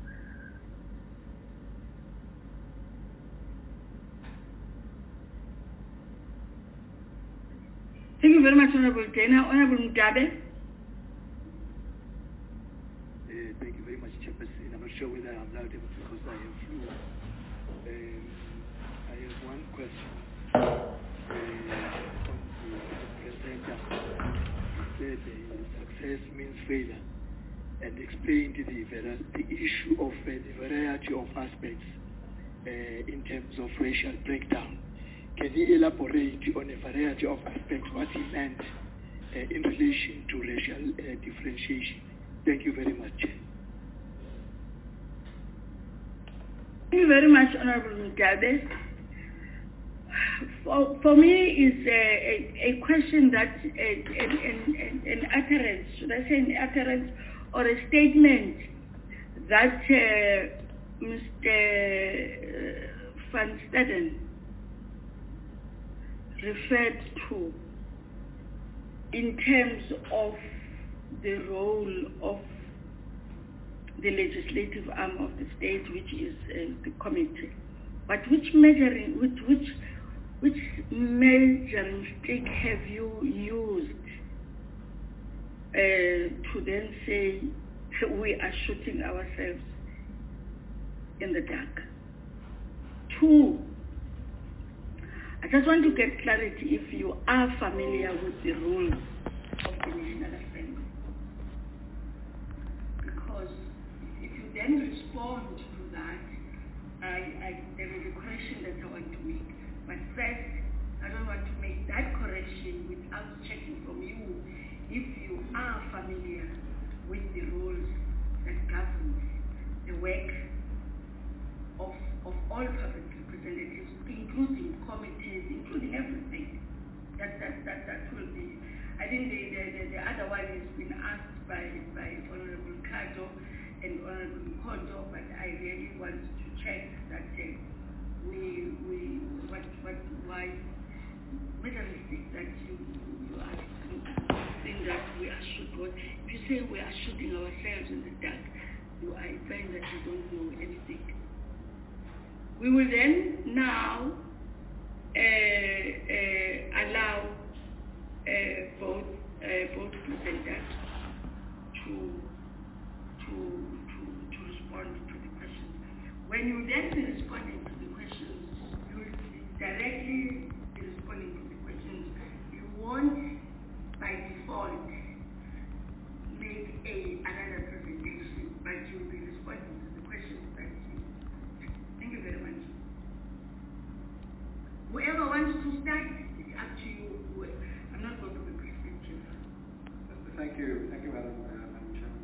Thank you very much, Honorable Dana. Honorable Mugabe. Thank you very much, Chairperson. I'm not sure whether I'm item because I have flu. I have one question on the presenter. He said success means failure and explained the issue of the variety of aspects in terms of racial breakdown. Can he elaborate on a variety of aspects what he meant in relation to racial differentiation? Thank you very much. Thank you very much, Honorable Mugabe. For me, it's a question that an utterance, should I say an utterance or a statement that Mr. Van Staden referred to in terms of the role of the legislative arm of the state, which is the committee. But which measuring stick have you used to then say we are shooting ourselves in the dark? Two, I just want to get clarity if you are familiar with the rules of the National Assembly. Because if you then respond to that, there is a correction that I want to make. But first, I don't want to make that correction without checking from you if you are familiar with the rules that govern the work of all public representatives, including committees, including everything. That will be. I think the other one has been asked by Honorable Kato and Honorable Mkondo, but I really want to check that why materialistic that you are saying that we are shooting. If you say we are shooting ourselves in the dark, you are implying that you don't know anything. We will then now allow both presenters to respond to the questions. When you then be responding to the questions, you will directly be responding to the questions. You won't, by default, make another presentation, but you will be responding to the questions that you. Thank you very much. Whoever wants to start, it's up to you. I'm not going to be prescriptive. Thank you, Madam Chairman.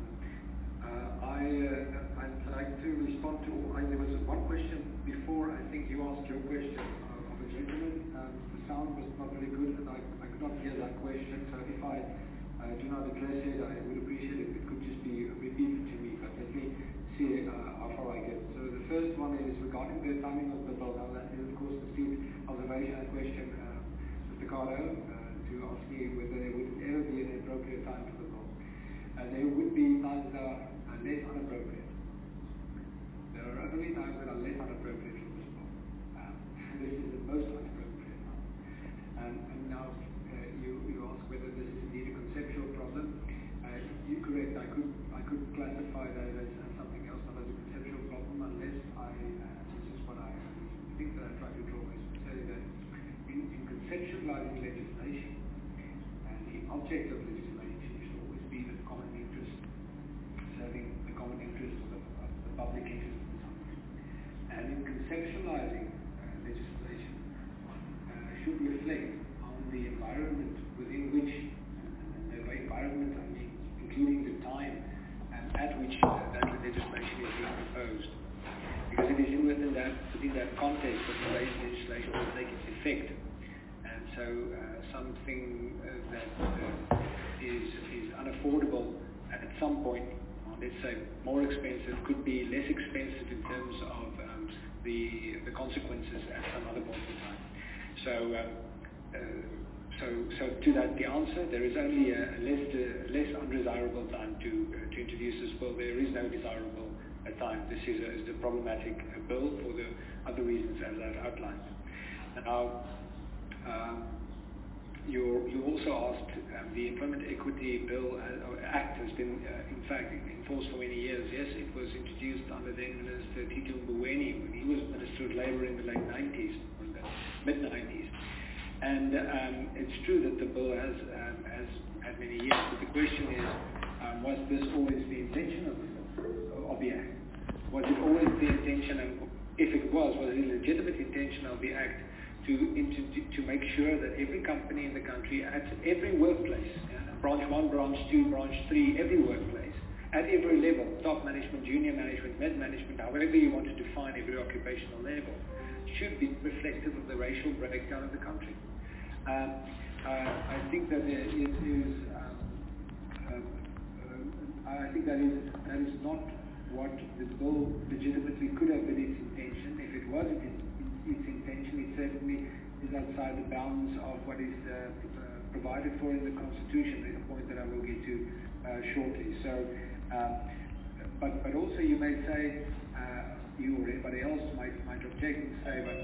I'd like to respond to. There was one question before. I think you asked your question of a gentleman. The sound was not very good, and I could not hear that question. So if I do not address it, I would appreciate it if it could just be repeated to me. But let me see how far I get. So the first one is regarding the timing of the bill. Now that is, of course, the seat observation and question, Mr. Cardo, to ask me whether there would ever be an appropriate time for the bill. There would be times that are less unappropriate. There are only times that are less unappropriate for this bill. This is the most unappropriate time. And now you ask whether this is indeed a conceptual problem. You're correct. I could classify that as something else, not as a conceptual problem, unless this is what I think that I try to draw, is to say that in conceptualizing legislation, and the object of legislation should always be the common interest, serving the common interest of the public interest in something. And in conceptualizing legislation, should reflect on the environment within which, and by environment I mean including the time at which that legislation is being proposed. Because it is within that context that the legislation will take its effect. And so something that is unaffordable at some point, or let's say more expensive, could be less expensive in terms of the consequences at some other point in time. So to that, the answer, there is only a less undesirable time to introduce this bill. There is no desirable time. This is a problematic bill for the other reasons as I've outlined. Now, You also asked, the Employment Equity Bill Act has been, in fact, enforced for many years. Yes, it was introduced under then Minister Tito Mboweni when he was Minister of Labour in the late 90s, or the mid-90s. And it's true that the bill has had many years, but the question is, was this always the intention of the Act? Was it always the intention, and if it was it a legitimate intention of the Act to make sure that every company in the country, at every workplace, branch 1, branch 2, branch 3, every workplace, at every level, top management, junior management, mid-management, however you want to define every occupational level, should be reflective of the racial breakdown of the country. I think that it is. I think that is not what the bill legitimately could have been its intention. If it was its intention, it certainly is outside the bounds of what is provided for in the Constitution, a point that I will get to shortly. So, but also you may say, you or anybody else might object and say, but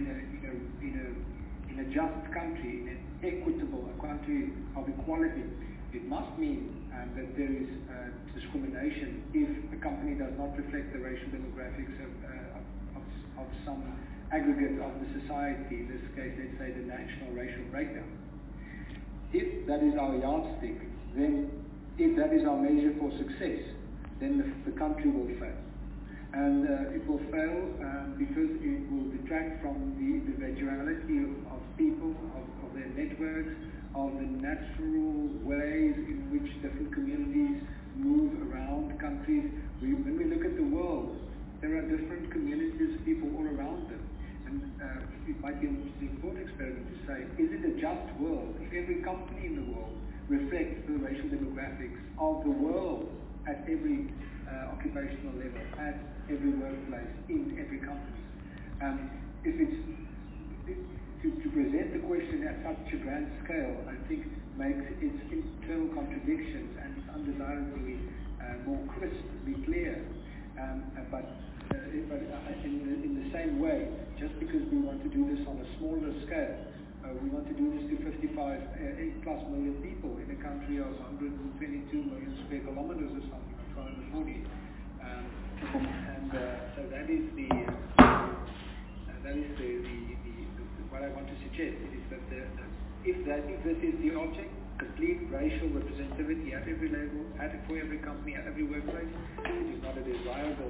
in a just country, in an equitable, a country of equality, it must mean that there is discrimination if a company does not reflect the racial demographics of some aggregate of the society, in this case, let's say the national racial breakdown. If that is our yardstick, then if that is our measure for success, then the country will fail. And it will fail because it will detract from the individuality of people, of their networks, of the natural ways in which different communities move around countries. When we look at the world, there are different communities of people all around them. And it might be an interesting thought experiment to say, is it a just world if every company in the world reflects the racial demographics of the world at every occupational level, at every workplace, in every company? If it's to present the question at such a grand scale, I think makes its internal contradictions and its undesirably more crisply clear. But in the same way, just because we want to do this on a smaller scale, we want to do this to 55 plus million people in a country of 122 million square kilometers or something, or 240. So that is what I want to suggest is that if this is the object, complete racial representativity at every level, for every company, at every workplace, it is not a desirable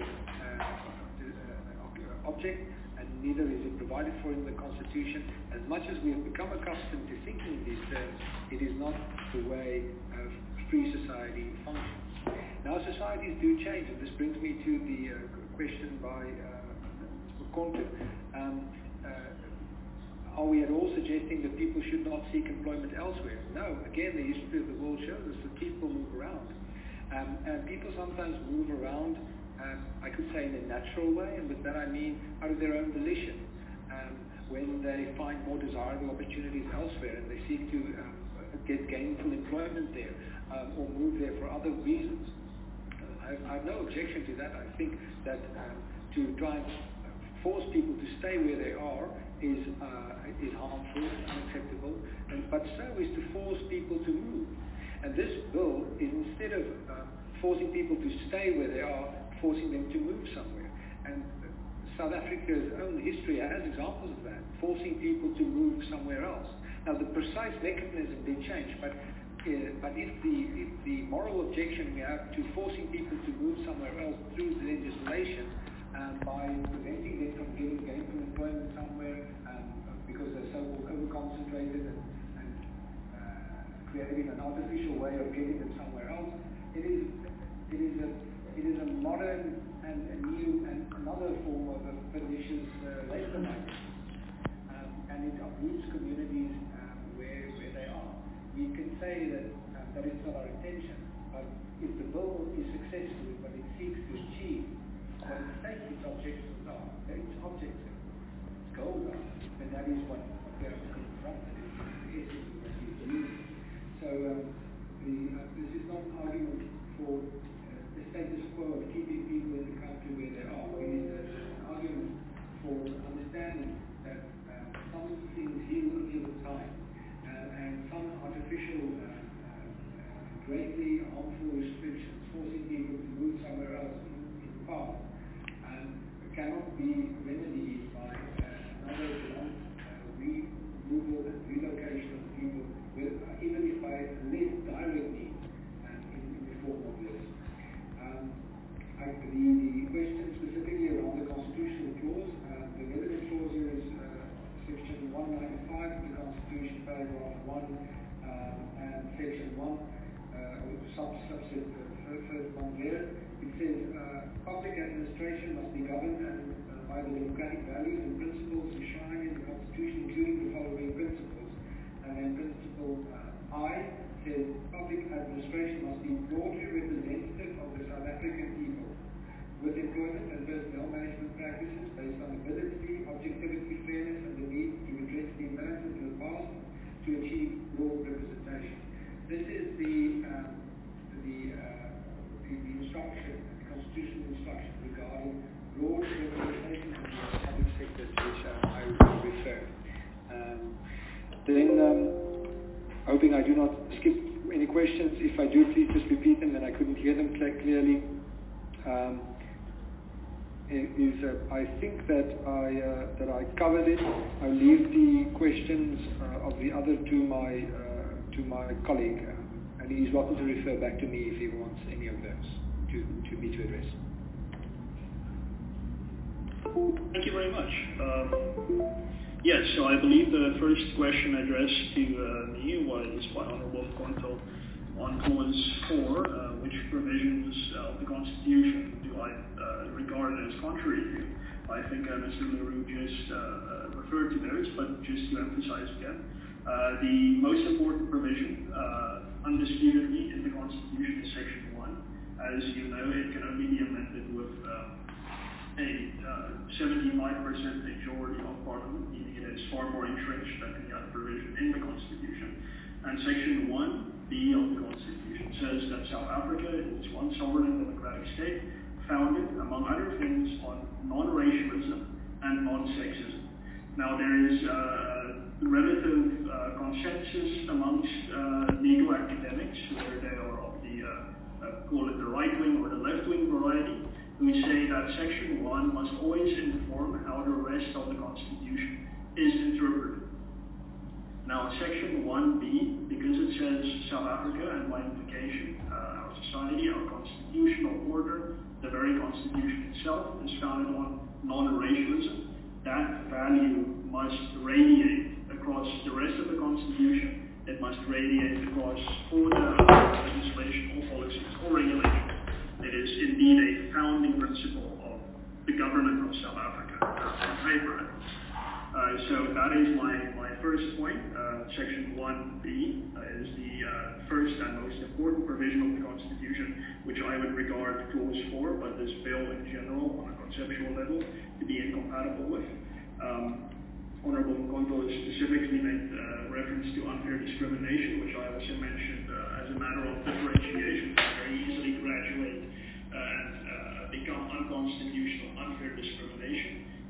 object, and neither is it provided for in the Constitution. As much as we have become accustomed to thinking in these terms, it is not the way a free society functions. Now societies do change, and this brings me to the question by Mr. Conte. Are we at all suggesting that people should not seek employment elsewhere? No. Again, the history of the world shows us that people move around. And people sometimes move around, I could say in a natural way, and with that I mean out of their own volition. When they find more desirable opportunities elsewhere and they seek to get gainful employment there, or move there for other reasons. I have no objection to that. I think that to try and force people to stay where they are is harmful, unacceptable, but so is to force people to move. And this bill is, instead of forcing people to stay where they are, forcing them to move somewhere. And South Africa's own history has examples of that, forcing people to move somewhere else. Now the precise mechanism did change, but if the moral objection we have to forcing people to move somewhere else through the legislation, by preventing them from getting gainful employment somewhere because they're so over-concentrated and creating an artificial way of getting them somewhere else, it is a modern and a new and another form of a pernicious labor market, and it uproots communities where they are. We can say that it's not our intention, but if the bill is successful in what it seeks to achieve, what it states its objectives are, its goals are, then that is what we have to confront. It is what we use. So this is not an argument for the status quo of keeping people in the country where they are. It is an argument for understanding that some things heal over time, and by the democratic values and principles enshrined in the Constitution, including the following principles. And then principle I says public administration must be broadly representative of the South African people, with employment and personnel management practices based on ability, objectivity, fairness, and the need to address the imbalances of the past to achieve broad representation. This is the instruction, the constitutional instruction regarding broad representation of the public sector to which I will refer. Hoping I do not skip any questions. If I do, please just repeat them, and I couldn't hear them clearly. I think that I covered it. I'll leave the questions of the other to my colleague, and he's welcome to refer back to me if he wants any of those to me to address. Thank you very much. Yes, so I believe the first question addressed to me was by Honourable Mkonto on clause 4, which provisions of the Constitution do I regard as contrary to. I think Mr. LaRue just referred to those, but just to emphasize again, the most important provision, undisputedly, in the Constitution is Section 1. As you know, it can only be amended with a 75% majority of Parliament, meaning it is far more entrenched than any other provision in the Constitution. And Section 1B of the Constitution says that South Africa is one sovereign and democratic state founded, among other things, on non-racialism and non-sexism. Now, there is relative consensus amongst legal academics, whether they are of the, call it the right-wing or the left-wing variety, who say that Section 1 must always inform how the rest of the Constitution is interpreted. Now, Section 1B, because it says South Africa, and by implication, our society, our constitutional order, the very Constitution itself, is founded on non-racialism. That value must radiate across the rest of the Constitution. It must radiate across all the legislation, all policies, all regulations. It is indeed a founding principle of the government of South Africa, on paper. So that is my first point. Section 1B is the first and most important provision of the Constitution, which I would regard clause 4, but this bill in general, on a conceptual level, to be incompatible with. Honourable Mkonto specifically made reference to unfair discrimination, which I also mentioned as a matter of differentiation, very easily graduate and become unconstitutional unfair discrimination.